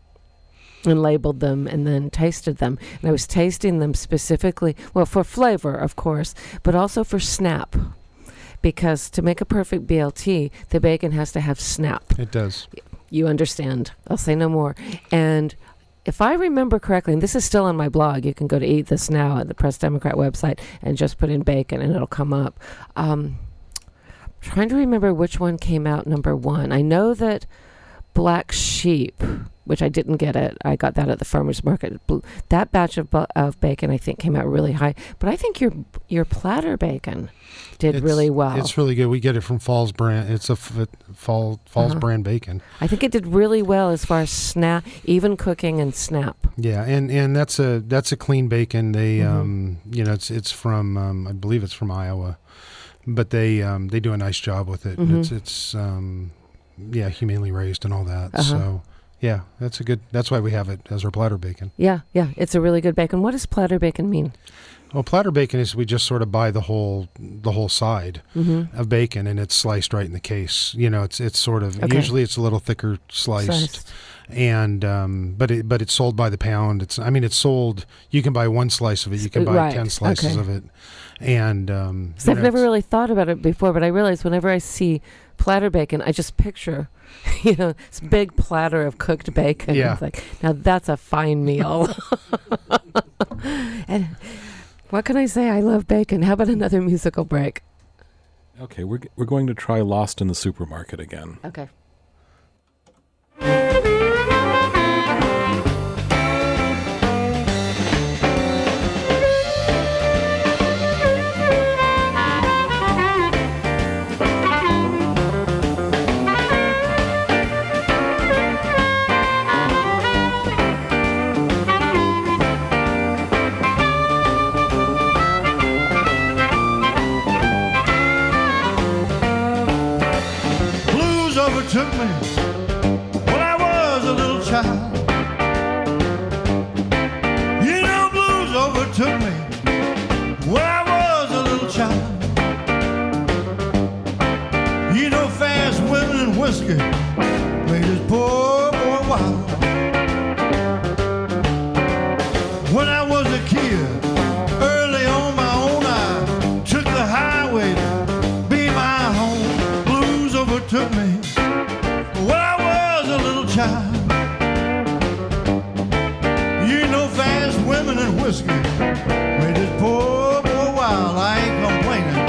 Speaker 8: and labeled them and then tasted them. And I was tasting them specifically, well, for flavor, of course, but also for snap. Because to make a perfect B L T, the bacon has to have snap.
Speaker 9: It does.
Speaker 8: You understand. I'll say no more. And if I remember correctly, and this is still on my blog, you can go to Eat This Now at the Press Democrat website and just put in bacon and it'll come up. Um, trying to remember which one came out number one. I know that Black Sheep, which I didn't get it, I got that at the farmer's market. That batch of bu- of bacon, I think, came out really high. But I think your your platter bacon did
Speaker 9: It's,
Speaker 8: really well.
Speaker 9: It's really good. We get it from Falls brand. It's a f- Fall, Falls
Speaker 8: Uh-huh.
Speaker 9: brand bacon.
Speaker 8: I think it did really well as far as snap, even cooking and snap.
Speaker 9: Yeah, and, and that's a that's a clean bacon. They
Speaker 8: Mhm.
Speaker 9: um you know it's it's from um, I believe it's from Iowa, but they um they do a nice job with it.
Speaker 8: Mhm.
Speaker 9: It's it's um yeah humanely raised and all that.
Speaker 8: Uh-huh.
Speaker 9: So yeah, that's a good. That's why we have it as our platter bacon.
Speaker 8: Yeah, yeah, it's a really good bacon. What does platter bacon mean?
Speaker 9: Well, platter bacon is we just sort of buy the whole the whole side
Speaker 8: Mhm.
Speaker 9: of bacon and it's sliced right in the case. You know, it's it's sort of
Speaker 8: Okay.
Speaker 9: usually it's a little thicker sliced,
Speaker 8: Sliced.
Speaker 9: and um, but it but it's sold by the pound. It's I mean it's sold. You can buy one slice of it. You can buy
Speaker 8: Right,
Speaker 9: ten slices
Speaker 8: okay.
Speaker 9: of it, and um,
Speaker 8: So
Speaker 9: you
Speaker 8: I've
Speaker 9: know,
Speaker 8: never
Speaker 9: it's-
Speaker 8: really thought about it before, but I realize whenever I see platter bacon, I just picture, you know, this big platter of cooked bacon.
Speaker 9: Yeah.
Speaker 8: It's like, now that's a fine meal. And what can I say? I love bacon. How about another musical break?
Speaker 12: Okay, we're, g- we're going to try Lost in the Supermarket again.
Speaker 8: Okay.
Speaker 13: Blues overtook me when I was a little child. You know, blues overtook me when I was a little child. You know, fast women and whiskey made this poor boy wild. When I was a kid, early on my own, I took the highway to be my home. Blues overtook me when I was a little child. You know, fast women and whiskey made this poor boy wild. I ain't complaining.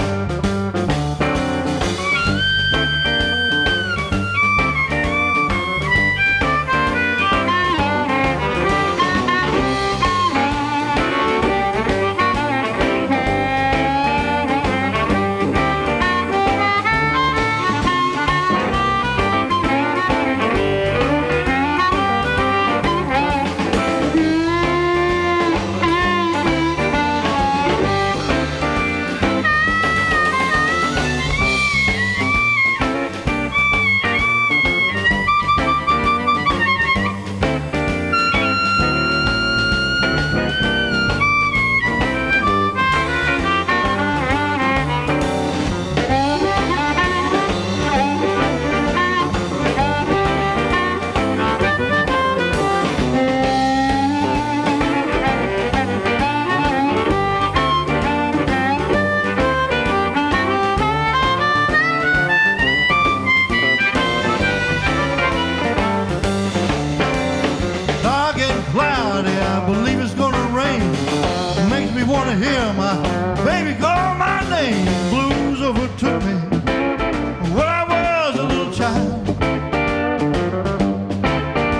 Speaker 13: Dark and cloudy, I believe it's gonna rain. It makes me wanna hear my baby call my name. Blues overtook me when I was a little child.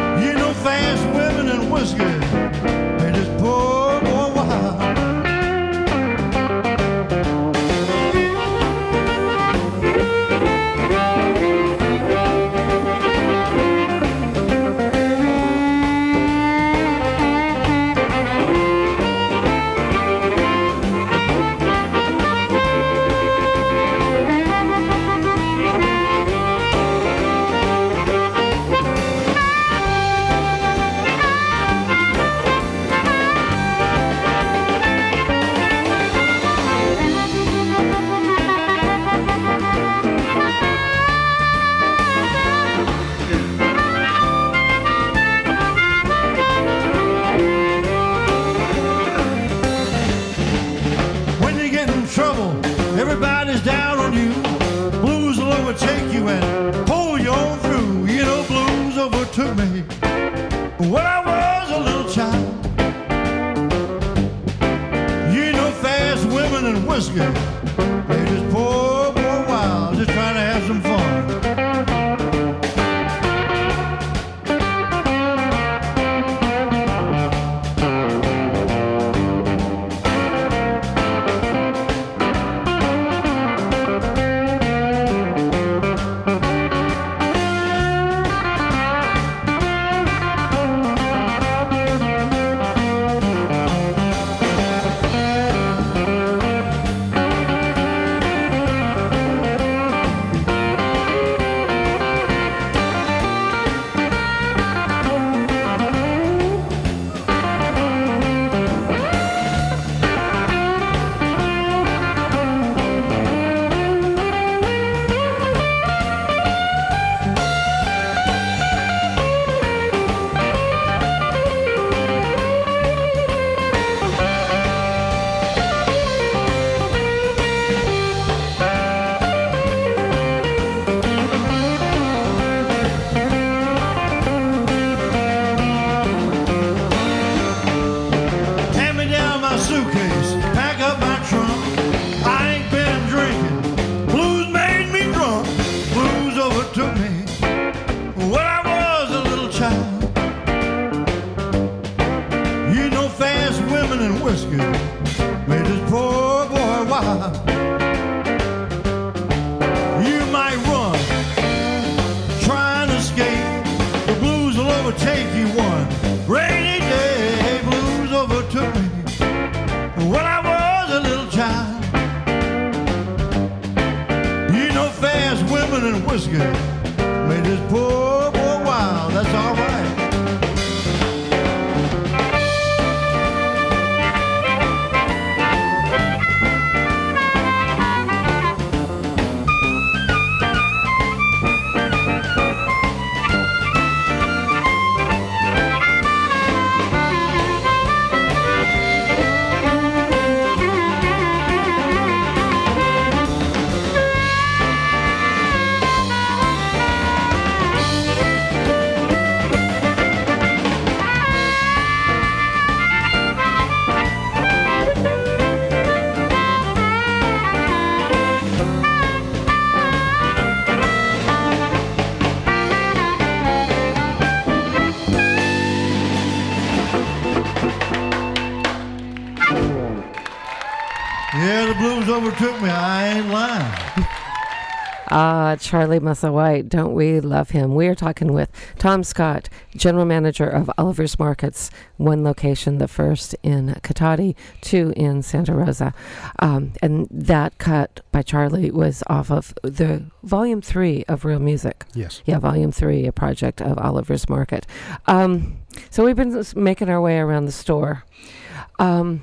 Speaker 13: whiskey made this poor boy wild. Everybody's down on you. Blues will overtake you and pull you on through. You know, blues overtook me when I was a little child. You know, fast women and whiskey made this poor boy wild, just trying to have some fun. Overtook me, I ain't lying.
Speaker 8: Ah, uh, Charlie Musselwhite, don't we love him? We are talking with Tom Scott, General Manager of Oliver's Markets, one location, the first in Cotati, two in Santa Rosa. Um, and that cut by Charlie was off of the volume three of Real Music.
Speaker 9: Yes.
Speaker 8: Yeah, volume three, a project of Oliver's Market. Um, so we've been making our way around the store. Um,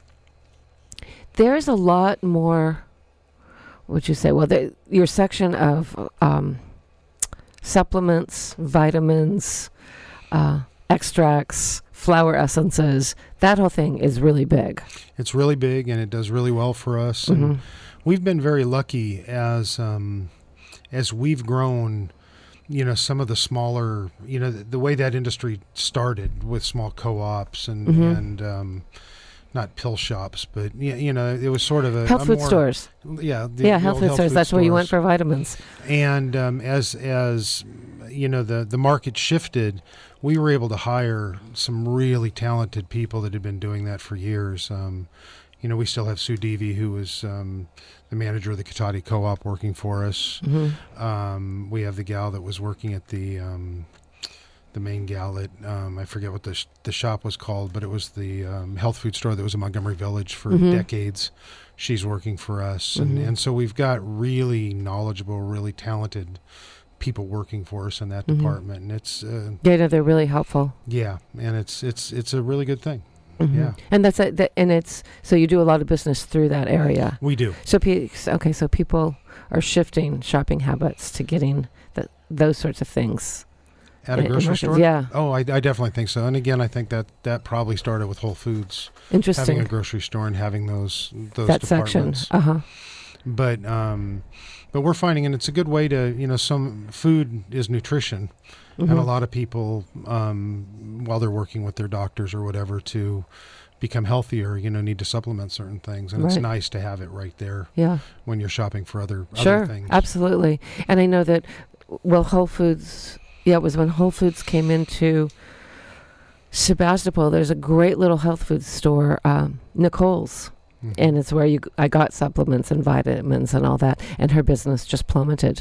Speaker 8: There's a lot more, would you say, well, the, your section of um, supplements, vitamins, uh, extracts, flower essences, that whole thing is really big.
Speaker 9: It's really big, and it does really well for us.
Speaker 8: Mm-hmm.
Speaker 9: And we've been very lucky as um, as we've grown. You know, some of the smaller, you know, the, the way that industry started with small co-ops and,
Speaker 8: mm-hmm.
Speaker 9: and um not pill shops, but yeah, you know, it was sort of a
Speaker 8: health
Speaker 9: a
Speaker 8: food
Speaker 9: more,
Speaker 8: stores.
Speaker 9: Yeah, the,
Speaker 8: yeah,
Speaker 9: the
Speaker 8: health
Speaker 9: old
Speaker 8: food stores. That's where you went for vitamins.
Speaker 9: And um, as as you know, the the market shifted, we were able to hire some really talented people that had been doing that for years. Um, you know, we still have Sue Deavy, who was um, the manager of the Cotati Co-op, working for us.
Speaker 8: Mm-hmm.
Speaker 9: Um, we have the gal that was working at the um, the main gal that um, I forget what the sh- the shop was called, but it was the um, health food store that was in Montgomery Village for
Speaker 8: mm-hmm.
Speaker 9: decades. She's working for us, and,
Speaker 8: mm-hmm.
Speaker 9: and so we've got really knowledgeable, really talented people working for us in that
Speaker 8: mm-hmm.
Speaker 9: department, and it's uh,
Speaker 8: yeah, no, they're really helpful.
Speaker 9: Yeah, and it's it's it's a really good thing.
Speaker 8: Mm-hmm.
Speaker 9: Yeah,
Speaker 8: and that's a, that, and it's so you do a lot of business through that area.
Speaker 9: We do.
Speaker 8: So pe- okay, so people are shifting shopping habits to getting the, those sorts of things
Speaker 9: at a
Speaker 8: in,
Speaker 9: grocery
Speaker 8: in
Speaker 9: store.
Speaker 8: Yeah.
Speaker 9: Oh, I, I definitely think so. And again, I think that that probably started with Whole Foods.
Speaker 8: Interesting.
Speaker 9: Having a grocery store and having those those
Speaker 8: that section.
Speaker 9: departments.
Speaker 8: Uh huh.
Speaker 9: But um, but we're finding, and it's a good way to, you know, some food is nutrition,
Speaker 8: mm-hmm.
Speaker 9: and a lot of people, um, while they're working with their doctors or whatever to become healthier, you know, need to supplement certain things, and
Speaker 8: right.
Speaker 9: it's nice to have it right there.
Speaker 8: Yeah.
Speaker 9: When you're shopping for other
Speaker 8: sure,
Speaker 9: other things.
Speaker 8: Absolutely. And I know that, well, Whole Foods. Yeah, it was when Whole Foods came into Sebastopol. There's a great little health food store, um, Nicole's. Mm-hmm. And it's where you I got supplements and vitamins and all that, and her business just plummeted.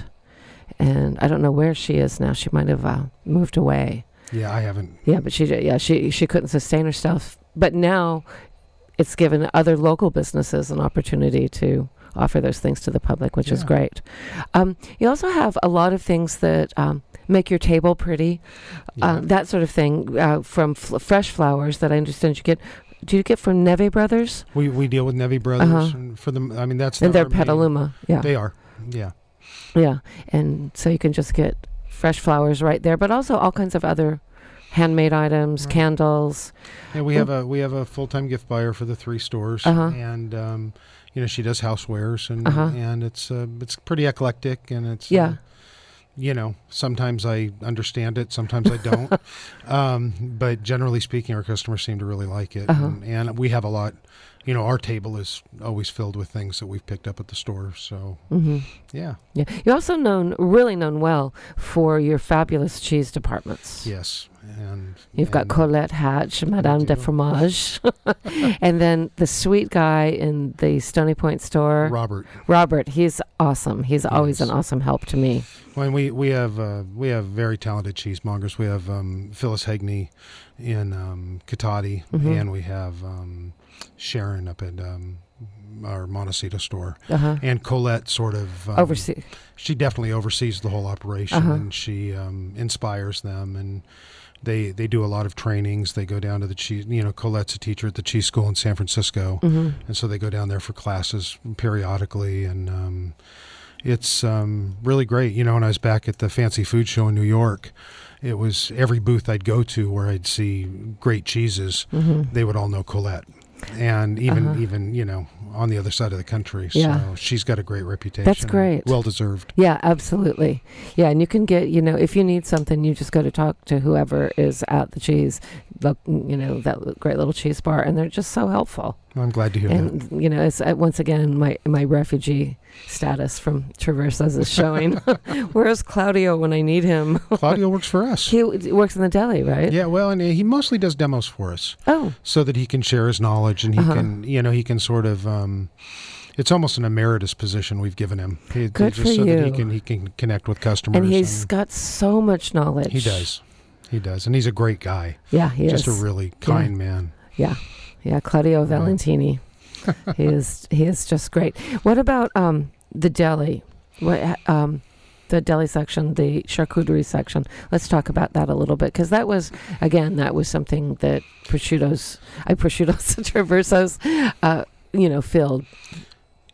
Speaker 8: And I don't know where she is now. She might have uh, moved away.
Speaker 9: Yeah, I haven't.
Speaker 8: Yeah, but she yeah she she couldn't sustain herself. But now, it's given other local businesses an opportunity to offer those things to the public, which
Speaker 9: yeah.
Speaker 8: is great. Um, you also have a lot of things that um, make your table pretty,
Speaker 9: yeah.
Speaker 8: uh, that sort of thing, uh, from f- fresh flowers that I understand you get. Do you get from Neve Brothers?
Speaker 9: We we deal with Neve Brothers,
Speaker 8: uh-huh.
Speaker 9: and for them, I mean that's
Speaker 8: and they're
Speaker 9: our main-
Speaker 8: Petaluma, yeah.
Speaker 9: They are, yeah,
Speaker 8: yeah, and so you can just get fresh flowers right there, but also all kinds of other handmade items, right. candles.
Speaker 9: Yeah, we have a we have a full time gift buyer for the three stores,
Speaker 8: uh-huh.
Speaker 9: and um, you know she does housewares, and
Speaker 8: uh-huh.
Speaker 9: and it's uh, it's pretty eclectic, and it's
Speaker 8: yeah.
Speaker 9: Uh, you know, sometimes I understand it, sometimes I don't. um, but generally speaking, our customers seem to really like it.
Speaker 8: Uh-huh.
Speaker 9: And, and we have a lot, you know, our table is always filled with things that we've picked up at the store. So,
Speaker 8: mm-hmm.
Speaker 9: yeah.
Speaker 8: Yeah. You're also known, really known well for your fabulous cheese departments.
Speaker 9: Yes. And
Speaker 8: You've
Speaker 9: and
Speaker 8: got Colette Hatch, Madame de Fromage, and then the sweet guy in the Stony Point store.
Speaker 9: Robert.
Speaker 8: Robert. He's awesome. He's
Speaker 9: yes.
Speaker 8: always an awesome help to me.
Speaker 9: When we we have uh, we have very talented cheesemongers. We have um, Phyllis Hegney in um, Cotati,
Speaker 8: mm-hmm.
Speaker 9: and we have um, Sharon up at um, our Montecito store.
Speaker 8: Uh-huh.
Speaker 9: And Colette sort of um,
Speaker 8: oversee.
Speaker 9: She definitely oversees the whole operation,
Speaker 8: uh-huh.
Speaker 9: and she um, inspires them, and they they do a lot of trainings. They go down to the cheese. You know, Colette's a teacher at the cheese school in San Francisco,
Speaker 8: mm-hmm.
Speaker 9: and so they go down there for classes periodically, and um, it's um, really great. You know, when I was back at the Fancy Food Show in New York, it was every booth I'd go to where I'd see great cheeses.
Speaker 8: Mm-hmm.
Speaker 9: They would all know Colette, and even
Speaker 8: uh-huh.
Speaker 9: even you know on the other side of the country.
Speaker 8: Yeah.
Speaker 9: So she's got a great reputation.
Speaker 8: That's great.
Speaker 9: Well deserved.
Speaker 8: Yeah, absolutely. Yeah, and you can get, you know, if you need something, you just go to talk to whoever is at the cheese, the, you know, that great little cheese bar, and they're just so helpful.
Speaker 9: I'm glad to hear
Speaker 8: and,
Speaker 9: that.
Speaker 8: And, you know, it's uh, once again, my, my refugee status from Traversas is showing. Where's Claudio when I need him?
Speaker 9: Claudio works for us.
Speaker 8: He w- works in the deli, right?
Speaker 9: Yeah, well, and he mostly does demos for us.
Speaker 8: Oh.
Speaker 9: So that he can share his knowledge, and he
Speaker 8: uh-huh.
Speaker 9: can, you know, he can sort of, um, it's almost an emeritus position we've given him. He,
Speaker 8: Good
Speaker 9: just
Speaker 8: for
Speaker 9: so
Speaker 8: you.
Speaker 9: that he can, he can connect with customers.
Speaker 8: And he's
Speaker 9: and
Speaker 8: got so much knowledge.
Speaker 9: He does. He does. And he's a great guy.
Speaker 8: Yeah, he
Speaker 9: just
Speaker 8: is.
Speaker 9: Just a really kind
Speaker 8: yeah.
Speaker 9: man.
Speaker 8: Yeah. Yeah, Claudio Valentini. he is he is just great. What about um, the deli? What um, the deli section, the charcuterie section? Let's talk about that a little bit, because that was, again, that was something that prosciuttos, I prosciuttos Traversos, uh, you know, filled.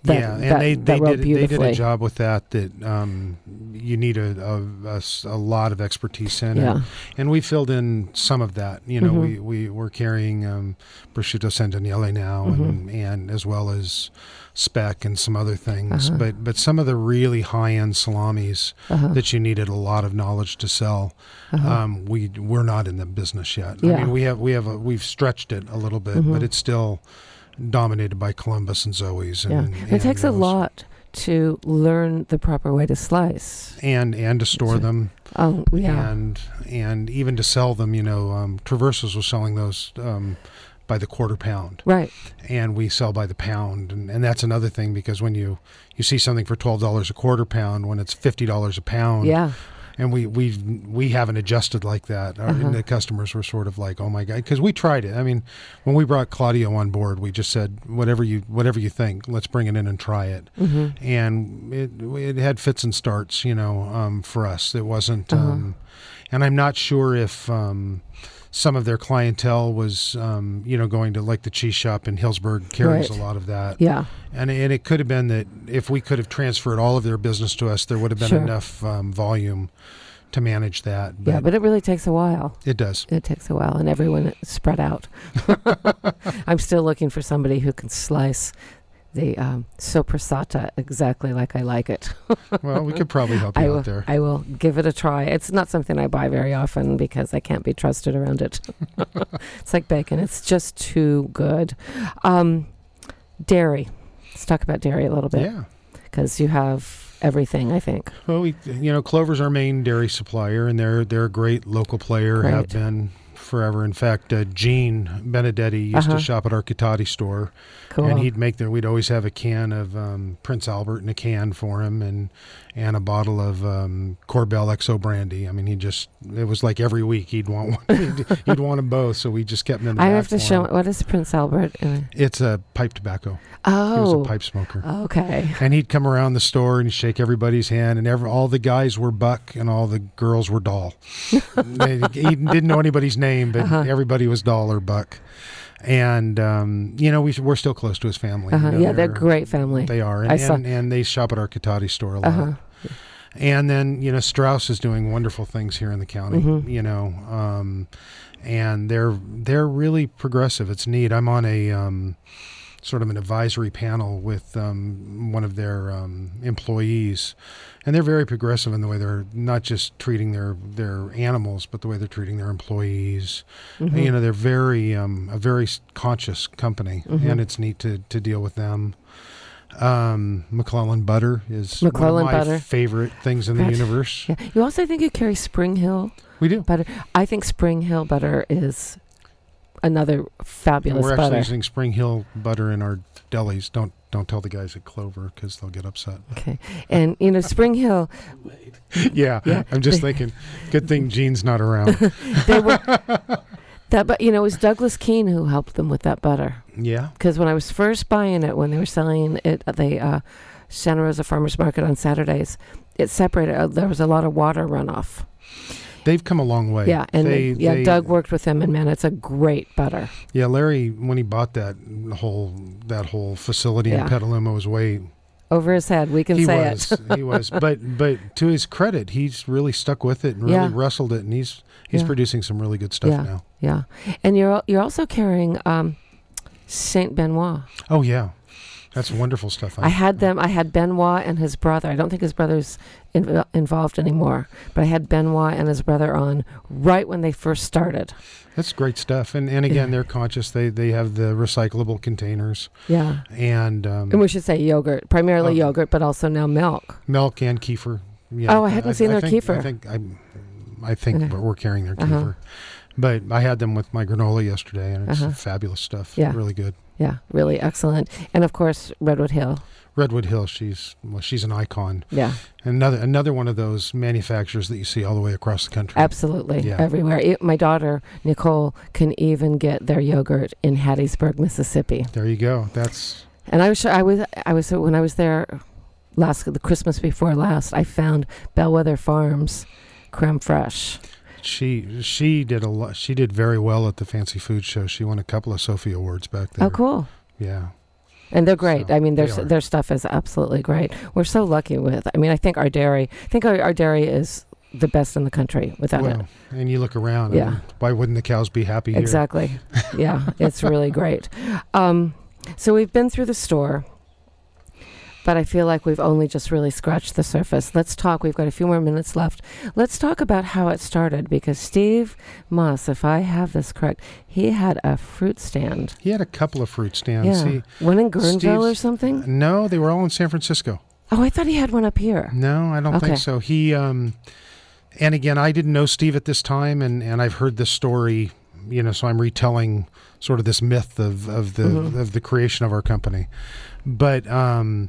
Speaker 8: that,
Speaker 9: yeah, and
Speaker 8: that,
Speaker 9: they
Speaker 8: that
Speaker 9: they
Speaker 8: wrote
Speaker 9: did they did
Speaker 8: beautifully.
Speaker 9: a job with that that um, you need a, a, a s- a lot of expertise in.
Speaker 8: Yeah.
Speaker 9: And, and we filled in some of that. You know,
Speaker 8: Mhm.
Speaker 9: we we we're carrying um, prosciutto San Daniele now, and, and as well as speck and some other things.
Speaker 8: Uh-huh.
Speaker 9: But but some of the really high end salamis
Speaker 8: Uh-huh.
Speaker 9: that you needed a lot of knowledge to sell.
Speaker 8: Uh-huh.
Speaker 9: Um, we we're not in the business yet.
Speaker 8: Yeah.
Speaker 9: I mean, we have we have a, we've stretched it a little bit,
Speaker 8: Mhm.
Speaker 9: but it's still dominated by Columbus and Zoe's. And,
Speaker 8: Yeah,
Speaker 9: and
Speaker 8: it takes a
Speaker 9: those.
Speaker 8: lot to learn the proper way to slice.
Speaker 9: and and to store them.
Speaker 8: Oh, yeah.
Speaker 9: And and even to sell them. You know, um, Traversos was selling those um, by the quarter pound.
Speaker 8: Right.
Speaker 9: And we sell by the pound, and, and that's another thing, because when you you see something for twelve dollars a quarter pound when it's fifty dollars a pound.
Speaker 8: Yeah.
Speaker 9: And we we we haven't adjusted like that. Our,
Speaker 8: Uh-huh.
Speaker 9: and the customers were sort of like, "Oh my God," because we tried it. I mean, when we brought Claudio on board, we just said, "Whatever you whatever you think, let's bring it in and try it."
Speaker 8: Mhm.
Speaker 9: And it it had fits and starts, you know, um, for us. It wasn't,
Speaker 8: Uh-huh.
Speaker 9: um, and I'm not sure if um, some of their clientele was, um, you know, going to like the cheese shop in Hillsburg carries
Speaker 8: Right.
Speaker 9: a lot of that.
Speaker 8: Yeah.
Speaker 9: And and it could have been that if we could have transferred all of their business to us, there would have been
Speaker 8: Sure.
Speaker 9: enough um, volume to manage that.
Speaker 8: Yeah, but it really takes a while.
Speaker 9: It does.
Speaker 8: It takes a while, and everyone is spread out. I'm still looking for somebody who can slice the um, sopressata exactly like I like it.
Speaker 9: Well, we could probably help you
Speaker 8: I
Speaker 9: out
Speaker 8: will,
Speaker 9: there.
Speaker 8: I will give it a try. It's not something I buy very often because I can't be trusted around it. It's like bacon. It's just too good. Um, dairy. Let's talk about dairy a little bit.
Speaker 9: Yeah.
Speaker 8: Because you have everything, I think.
Speaker 9: Well, we, you know, Clover's our main dairy supplier, and they're they're a great local player.
Speaker 8: Great.
Speaker 9: Have been forever. In fact, uh, Gene Benedetti used
Speaker 8: Uh-huh.
Speaker 9: to shop at Arcatati store,
Speaker 8: Cool.
Speaker 9: and he'd make there. We'd always have a can of um, Prince Albert in a can for him, and and a bottle of um, Corbel X O brandy. I mean, he just it was like every week he'd want one. he'd, he'd want them both, so we just kept them in the
Speaker 8: I
Speaker 9: back
Speaker 8: have to
Speaker 9: for
Speaker 8: show.
Speaker 9: him.
Speaker 8: What is Prince Albert? Uh,
Speaker 9: It's a pipe tobacco.
Speaker 8: Oh.
Speaker 9: He was a pipe smoker.
Speaker 8: Okay.
Speaker 9: And he'd come around the store and he'd shake everybody's hand, and every, all the guys were Buck and all the girls were Doll. They- he didn't know anybody's name, but
Speaker 8: Uh-huh.
Speaker 9: everybody was Doll or Buck. And, um, you know, we, we're still close to his family.
Speaker 8: Uh-huh.
Speaker 9: You know,
Speaker 8: Yeah, they're great family.
Speaker 9: They are. And,
Speaker 8: I saw-
Speaker 9: and, and they shop at our Katati store a lot.
Speaker 8: Uh-huh.
Speaker 9: And then, you know, Strauss is doing wonderful things here in the county,
Speaker 8: Mhm.
Speaker 9: you know, um, and they're they're really progressive. It's neat. I'm on a um, sort of an advisory panel with um, one of their um, employees, and they're very progressive in the way they're not just treating their, their animals, but the way they're treating their employees.
Speaker 8: Mhm.
Speaker 9: You know, they're very um, a very s- conscious company,
Speaker 8: Mhm.
Speaker 9: and it's neat to, to deal with them. Um, McClellan butter is
Speaker 8: McClellan
Speaker 9: one of my
Speaker 8: butter.
Speaker 9: favorite things in the
Speaker 8: Right.
Speaker 9: universe.
Speaker 8: Yeah. You also think you carry Spring Hill?
Speaker 9: We do.
Speaker 8: Butter. I think Spring Hill butter is another fabulous
Speaker 9: We're actually
Speaker 8: butter.
Speaker 9: using Spring Hill butter in our delis. Don't don't tell the guys at Clover because they'll get upset.
Speaker 8: Okay. And, you know, Spring Hill.
Speaker 9: yeah,
Speaker 8: Yeah.
Speaker 9: I'm just thinking. Good thing Gene's not around.
Speaker 8: They were. That, but you know, it was Douglas Keene who helped them with that butter.
Speaker 9: Yeah.
Speaker 8: Because when I was first buying it, when they were selling it at the uh, Santa Rosa Farmers Market on Saturdays, it separated. Uh, there was a lot of water runoff.
Speaker 9: They've come a long way.
Speaker 8: Yeah, and
Speaker 9: they,
Speaker 8: they, yeah,
Speaker 9: they-
Speaker 8: Doug worked with them, and man, it's a great butter.
Speaker 9: Yeah, Larry, when he bought that whole that whole facility
Speaker 8: Yeah.
Speaker 9: in Petaluma, was way
Speaker 8: Over his head, we can
Speaker 9: he
Speaker 8: say
Speaker 9: was,
Speaker 8: it.
Speaker 9: he was, but but to his credit, he's really stuck with it and really
Speaker 8: Yeah.
Speaker 9: wrestled it, and he's he's
Speaker 8: Yeah.
Speaker 9: producing some really good stuff
Speaker 8: yeah,
Speaker 9: now.
Speaker 8: yeah. And you're al- you're also carrying um, Saint Benoit.
Speaker 9: Oh yeah, that's wonderful stuff.
Speaker 8: I had them. I had Benoit and his brother. I don't think his brother's in, involved anymore, but I had Benoit and his brother on right when they first started.
Speaker 9: That's great stuff, and and again, they're conscious. They they have the recyclable containers.
Speaker 8: Yeah.
Speaker 9: And um,
Speaker 8: And we should say yogurt, primarily
Speaker 9: Oh.
Speaker 8: yogurt, but also now milk.
Speaker 9: milk and kefir. Yeah,
Speaker 8: Oh, I hadn't seen their
Speaker 9: think,
Speaker 8: kefir.
Speaker 9: I think I, I think
Speaker 8: Okay.
Speaker 9: we're- we're carrying their
Speaker 8: Uh-huh.
Speaker 9: kefir, but I had them with my granola yesterday, and it's
Speaker 8: Uh-huh.
Speaker 9: fabulous stuff.
Speaker 8: Yeah.
Speaker 9: Really good.
Speaker 8: Yeah, really excellent. And of course, Redwood Hill.
Speaker 9: Redwood Hill, she's well, she's an icon.
Speaker 8: Yeah.
Speaker 9: Another another one of those manufacturers that you see all the way across the country.
Speaker 8: Absolutely,
Speaker 9: Yeah.
Speaker 8: everywhere. E- My daughter Nicole can even get their yogurt in Hattiesburg, Mississippi.
Speaker 9: There you go. That's
Speaker 8: And I was, I was, I was when I was there last the Christmas before last. I found Bellwether Farms creme fraiche.
Speaker 9: she she did a lot. She did very well at the Fancy Food Show. She won a couple of Sophie Awards back there.
Speaker 8: Oh, cool.
Speaker 9: Yeah.
Speaker 8: And they're great.
Speaker 9: So
Speaker 8: I mean, their
Speaker 9: they are.
Speaker 8: their stuff is absolutely great. We're so lucky with. I mean, I think our dairy. I think our, our dairy is the best in the country without
Speaker 9: Well,
Speaker 8: it.
Speaker 9: and you look around.
Speaker 8: Yeah.
Speaker 9: And why wouldn't the cows be happy here?
Speaker 8: Exactly. Yeah, it's really great. Um, so we've been through the store, but I feel like we've only just really scratched the surface. Let's talk. We've got a few more minutes left. Let's talk about how it started, because Steve Moss, if I have this correct, he had a fruit stand.
Speaker 9: He had a couple of fruit stands.
Speaker 8: Yeah.
Speaker 9: He,
Speaker 8: One in Guerneville or
Speaker 9: Steve's-
Speaker 8: something?
Speaker 9: No, they were all in San Francisco.
Speaker 8: Oh, I thought he had one up here.
Speaker 9: No, I don't
Speaker 8: Okay.
Speaker 9: think so. He, um, and again, I didn't know Steve at this time, and, and I've heard this story, you know, so I'm retelling sort of this myth of, of the
Speaker 8: Mhm.
Speaker 9: of the creation of our company. But um,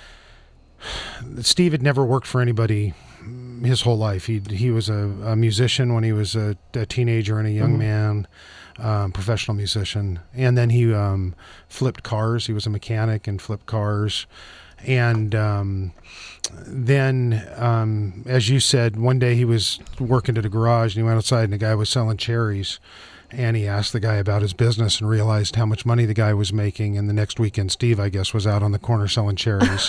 Speaker 9: Steve had never worked for anybody his whole life. He he was a, a musician when he was a, a teenager and a young
Speaker 8: Mhm.
Speaker 9: man, um, professional musician, and then he um, flipped cars. He was a mechanic and flipped cars. And um, then, um, as you said, one day he was working at a garage and he went outside and the guy was selling cherries. And he asked the guy about his business and realized how much money the guy was making. And the next weekend, Steve, I guess, was out on the corner selling cherries.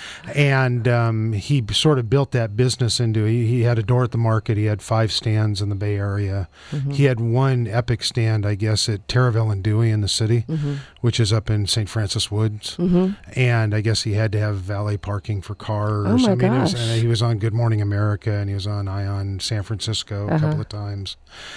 Speaker 9: And um, he sort of built that business into, he, he had a door at the market. He had five stands in the Bay Area.
Speaker 8: Mhm.
Speaker 9: He had one epic stand, I guess, at Terraville and Dewey in the city,
Speaker 8: Mhm.
Speaker 9: which is up in Saint Francis Woods.
Speaker 8: Mhm.
Speaker 9: And I guess he had to have valet parking for cars.
Speaker 8: Oh, my
Speaker 9: I mean, it was-
Speaker 8: gosh.
Speaker 9: and he was on Good Morning America, and he was on Ion San Francisco a
Speaker 8: Uh-huh.
Speaker 9: couple of times.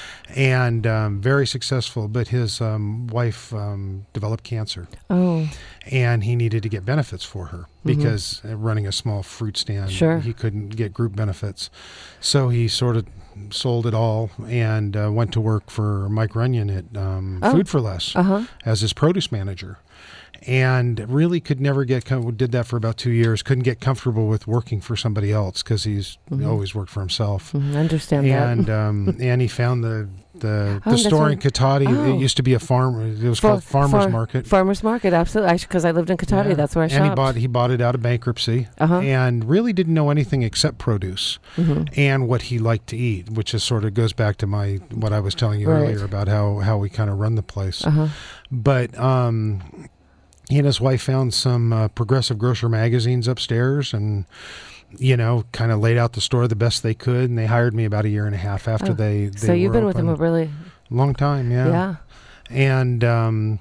Speaker 9: And um, very successful, but his um, wife um, developed cancer.
Speaker 8: Oh.
Speaker 9: And he needed to get benefits for her
Speaker 8: Mhm.
Speaker 9: because uh, running a small fruit stand,
Speaker 8: Sure.
Speaker 9: he couldn't get group benefits. So he sort of sold it all and uh, went to work for Mike Runyon at um,
Speaker 8: Oh.
Speaker 9: Food for Less
Speaker 8: Uh-huh.
Speaker 9: as his produce manager. And really could never get, com- did that for about two years, couldn't get comfortable with working for somebody else because he's
Speaker 8: Mhm.
Speaker 9: always worked for himself.
Speaker 8: Mhm, I understand
Speaker 9: and,
Speaker 8: that.
Speaker 9: um, and he found the, the,
Speaker 8: Oh,
Speaker 9: the
Speaker 8: that's
Speaker 9: store in
Speaker 8: right.
Speaker 9: Katati.
Speaker 8: Oh.
Speaker 9: It used to be a farm, it was
Speaker 8: For-
Speaker 9: called Farmer's
Speaker 8: for-
Speaker 9: Market.
Speaker 8: Farmer's Market, absolutely. Because I, lived in Katati.
Speaker 9: Yeah.
Speaker 8: That's where I
Speaker 9: and
Speaker 8: shopped.
Speaker 9: he bought he bought it out of bankruptcy,
Speaker 8: Uh-huh.
Speaker 9: and really didn't know anything except produce
Speaker 8: Mhm.
Speaker 9: and what he liked to eat, which is sort of goes back to my what I was telling you
Speaker 8: Right.
Speaker 9: earlier about how how we kind of run the place.
Speaker 8: Uh-huh.
Speaker 9: But um, he and his wife found some uh, Progressive Grocer magazines upstairs, and you know, kind of laid out the store the best they could, and they hired me about a year and a half after
Speaker 8: Oh.
Speaker 9: they, they.
Speaker 8: So you've
Speaker 9: were
Speaker 8: been with him a
Speaker 9: open.
Speaker 8: really
Speaker 9: long time, yeah.
Speaker 8: Yeah.
Speaker 9: And um,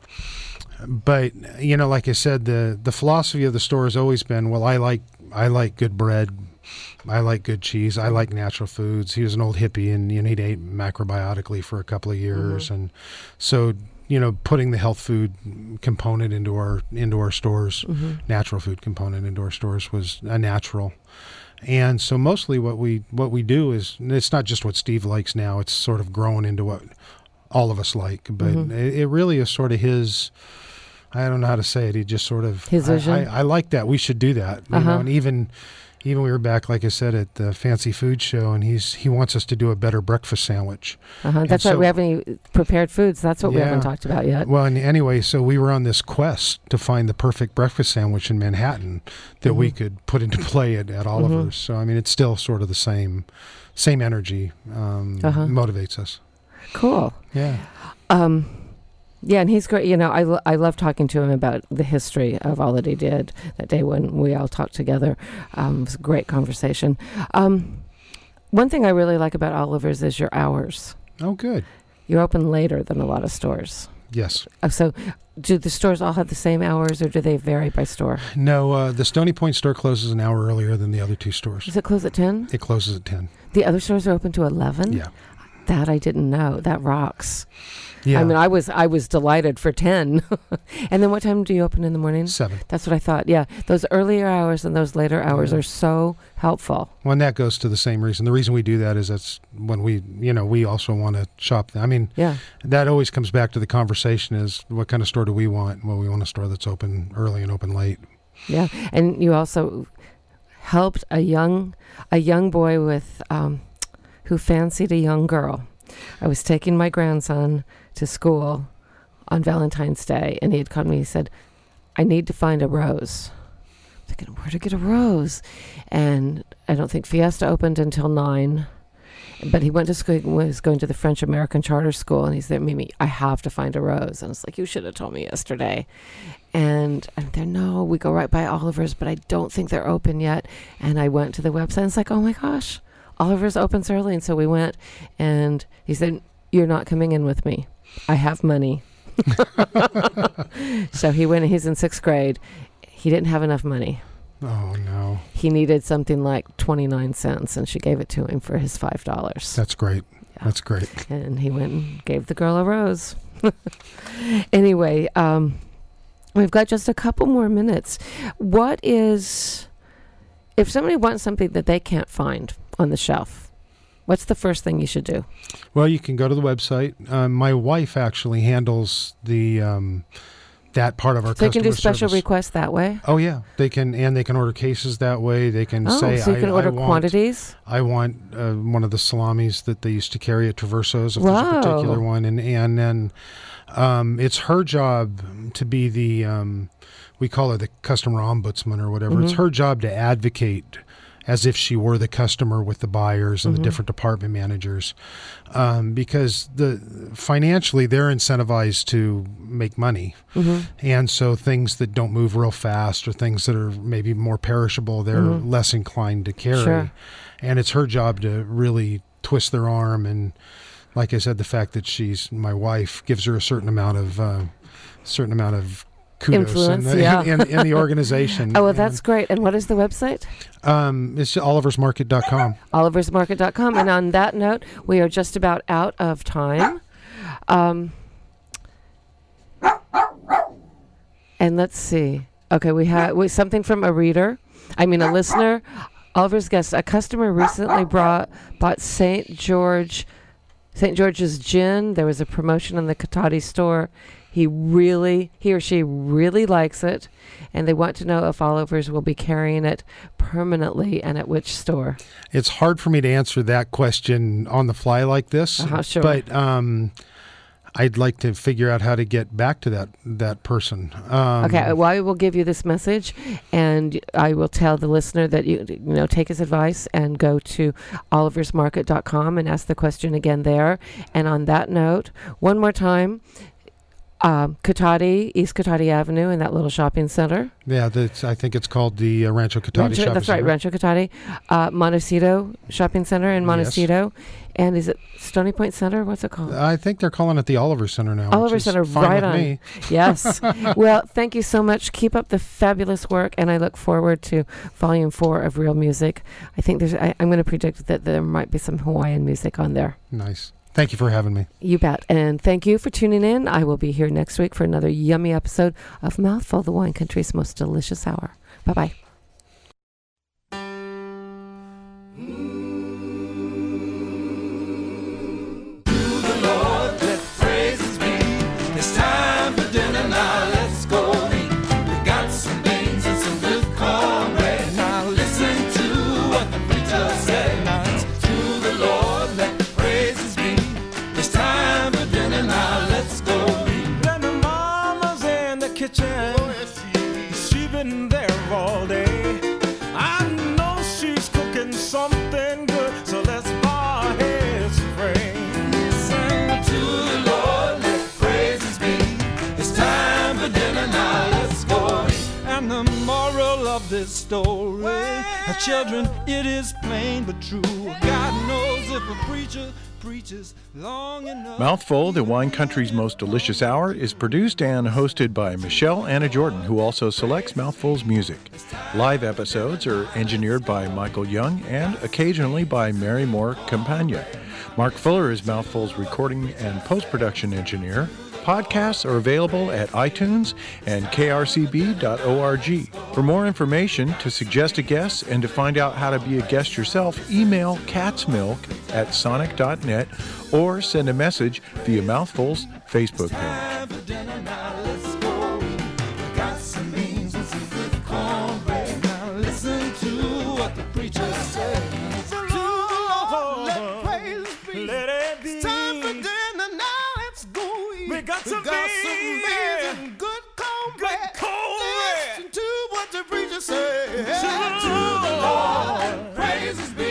Speaker 9: but you know, like I said, the the philosophy of the store has always been, well, I like I like good bread, I like good cheese, I like natural foods. He was an old hippie, and you know, he'd ate macrobiotically for a couple of years,
Speaker 8: Mhm.
Speaker 9: and so you know, putting the health food component into our into our stores,
Speaker 8: Mhm.
Speaker 9: natural food component into our stores was a natural. And so mostly what we what we do is, and it's not just what Steve likes now, it's sort of grown into what all of us like, but
Speaker 8: Mhm.
Speaker 9: it, it really is sort of his, I don't know how to say it, he just sort of
Speaker 8: His
Speaker 9: I-
Speaker 8: vision?
Speaker 9: I, I like that, we should do that, you
Speaker 8: Uh-huh.
Speaker 9: know. And even even we were back, like I said, at the Fancy Food Show, and he's he wants us to do a better breakfast sandwich.
Speaker 8: Uh-huh.
Speaker 9: And
Speaker 8: That's why
Speaker 9: so-
Speaker 8: we haven't any prepared foods. That's what we haven't
Speaker 9: Yeah.
Speaker 8: talked about yet.
Speaker 9: Well, and anyway, so we were on this quest to find the perfect breakfast sandwich in Manhattan that we
Speaker 8: Mhm.
Speaker 9: could put into play at, at Oliver's. So, I mean, it's still sort of the same same energy um,
Speaker 8: Uh-huh.
Speaker 9: motivates us.
Speaker 8: Cool.
Speaker 9: Yeah.
Speaker 8: Um, yeah, and he's great. You know, I, lo- I love talking to him about the history of all that he did that day when we all talked together. Um, it was a great conversation. Um, one thing I really like about Oliver's is your hours.
Speaker 9: Oh, good.
Speaker 8: You're open later than a lot of stores.
Speaker 9: Yes.
Speaker 8: Uh, so do the stores all have the same hours, or do they vary by store?
Speaker 9: No, uh, the Stony Point store closes an hour earlier than the other two stores.
Speaker 8: Does it close at ten?
Speaker 9: It closes at ten.
Speaker 8: The other stores are open to eleven?
Speaker 9: Yeah.
Speaker 8: That I didn't know. That rocks.
Speaker 9: Yeah.
Speaker 8: I mean, I was I was delighted for ten. And then what time do you open in the morning?
Speaker 9: Seven.
Speaker 8: That's what I thought. Yeah, those earlier hours and those later hours
Speaker 9: Yeah.
Speaker 8: are so helpful.
Speaker 9: Well, and that goes to the same reason. The reason we do that is that's when we, you know, we also want to shop. I mean,
Speaker 8: Yeah.
Speaker 9: that always comes back to the conversation is what kind of store do we want? Well, we want a store that's open early and open late.
Speaker 8: Yeah, and you also helped a young a young boy with um, who fancied a young girl. I was taking my grandson to school on Valentine's Day, and he had called me. He said, "I need to find a rose." I'm thinking, where to get a rose? And I don't think Fiesta opened until nine. but he went to school, was going to the French American Charter School, and he said, Mimi, I have to find a rose. And it's like, you should have told me yesterday. And I'm there, no, we go right by Oliver's, but I don't think they're open yet. And I went to the website, and it's like, oh my gosh, Oliver's opens early. And so we went, and he said, you're not coming in with me. I have money. So he went, he's in sixth grade. He didn't have enough money.
Speaker 9: Oh, no.
Speaker 8: He needed something like twenty-nine cents, and she gave it to him for his five dollars.
Speaker 9: That's great.
Speaker 8: Yeah.
Speaker 9: That's great.
Speaker 8: And he went and gave the girl a rose. Anyway, um, we've got just a couple more minutes. What is, if somebody wants something that they can't find on the shelf, what's the first thing you should do?
Speaker 9: Well, you can go to the website. Um, my wife actually handles the um, that part of our
Speaker 8: So
Speaker 9: customer
Speaker 8: you can do special
Speaker 9: service.
Speaker 8: requests that way?
Speaker 9: Oh yeah, they can, and they can order cases that way. They can
Speaker 8: Oh,
Speaker 9: say,
Speaker 8: so you can
Speaker 9: I,
Speaker 8: order
Speaker 9: I want,
Speaker 8: quantities?
Speaker 9: I want uh, one of the salamis that they used to carry at Traverso's, if there's
Speaker 8: Wow.
Speaker 9: a particular one, and and then um, it's her job to be the um, we call her the customer ombudsman or whatever. It's
Speaker 8: Mhm.
Speaker 9: her job to advocate as if she were the customer with the buyers and
Speaker 8: Mhm.
Speaker 9: the different department managers, um, because the financially they're incentivized to make money,
Speaker 8: Mhm.
Speaker 9: and so things that don't move real fast or things that are maybe more perishable, they're
Speaker 8: Mhm.
Speaker 9: less inclined to carry.
Speaker 8: Sure.
Speaker 9: And it's her job to really twist their arm. And like I said, the fact that she's my wife gives her a certain amount of uh, certain amount of kudos
Speaker 8: Influence,
Speaker 9: in, the,
Speaker 8: yeah.
Speaker 9: in, in the organization.
Speaker 8: Oh, well, that's great. And what is the website?
Speaker 9: Um, it's oliver's market dot com.
Speaker 8: oliver's market dot com. And on that note, we are just about out of time. Um, and let's see. Okay, we have we, something from a reader. I mean, a listener. Oliver's guest. A customer recently brought bought Saint George, Saint George's gin. There was a promotion in the Katati store. He really, he or she really likes it, and they want to know if Oliver's will be carrying it permanently and at which store.
Speaker 9: It's hard for me to answer that question on the fly like this,
Speaker 8: Uh-huh, sure.
Speaker 9: but um, I'd like to figure out how to get back to that that person. Um,
Speaker 8: Okay, well, I will give you this message, and I will tell the listener that you you know take his advice and go to olivers market dot com and ask the question again there. And on that note, one more time. Um, Katati, East Katati Avenue, in that little shopping center.
Speaker 9: Yeah, that's, I think it's called the uh, Rancho Katati
Speaker 8: Rancho,
Speaker 9: Shopping
Speaker 8: that's right,
Speaker 9: Center.
Speaker 8: Rancho Katati. Uh, Montecito Shopping Center in
Speaker 9: Yes.
Speaker 8: Montecito. And is it Stony Point Center? What's it called?
Speaker 9: I think they're calling it the Oliver Center now.
Speaker 8: Oliver
Speaker 9: which is
Speaker 8: Center,
Speaker 9: fine
Speaker 8: right
Speaker 9: with
Speaker 8: on.
Speaker 9: me.
Speaker 8: Yes. Well, thank you so much. Keep up the fabulous work, and I look forward to Volume Four of Real Music. I think there's. I, I'm going to predict that there might be some Hawaiian music on there.
Speaker 9: Nice. Thank you for having me.
Speaker 8: You bet. And thank you for tuning in. I will be here next week for another yummy episode of Mouthful, the wine country's most delicious hour. Bye bye.
Speaker 11: Lord, let praises be. It's time for dinner now. Let's go eat. We got some beans and some good cornbread. Now listen to what the preacher said. Now it's to the Lord, let praises be. It's time for dinner now. Let's go eat. Then the mama's in the kitchen. She's been there all day. I know she's cooking something good. So let's bow our heads and pray. Sing to the Lord, let praises be. It's time for dinner now, let's go eat. And the moral of this story, well, children, it is plain but true. God knows if a preacher preaches long enough.
Speaker 14: Mouthful, the wine country's most delicious hour, is produced and hosted by Michelle Anna Jordan, who also selects Mouthful's music. Live episodes are engineered by Michael Young and occasionally by Mary Moore Campagna. Mark Fuller is Mouthful's recording and post-production engineer. Podcasts are available at iTunes and k r c b dot org. For more information, to suggest a guest, and to find out how to be a guest yourself, email catsmilk at sonic dot net or send a message via Mouthful's Facebook page.
Speaker 11: Got some beans and some good cornbread. Now listen to what the preacher said. To the Lord, let praise be. Let it be. It's time for dinner now. Let's go eat. We got some beans and good cornbread. Good cornbread. Listen to what the preacher said. To the Lord, praises be.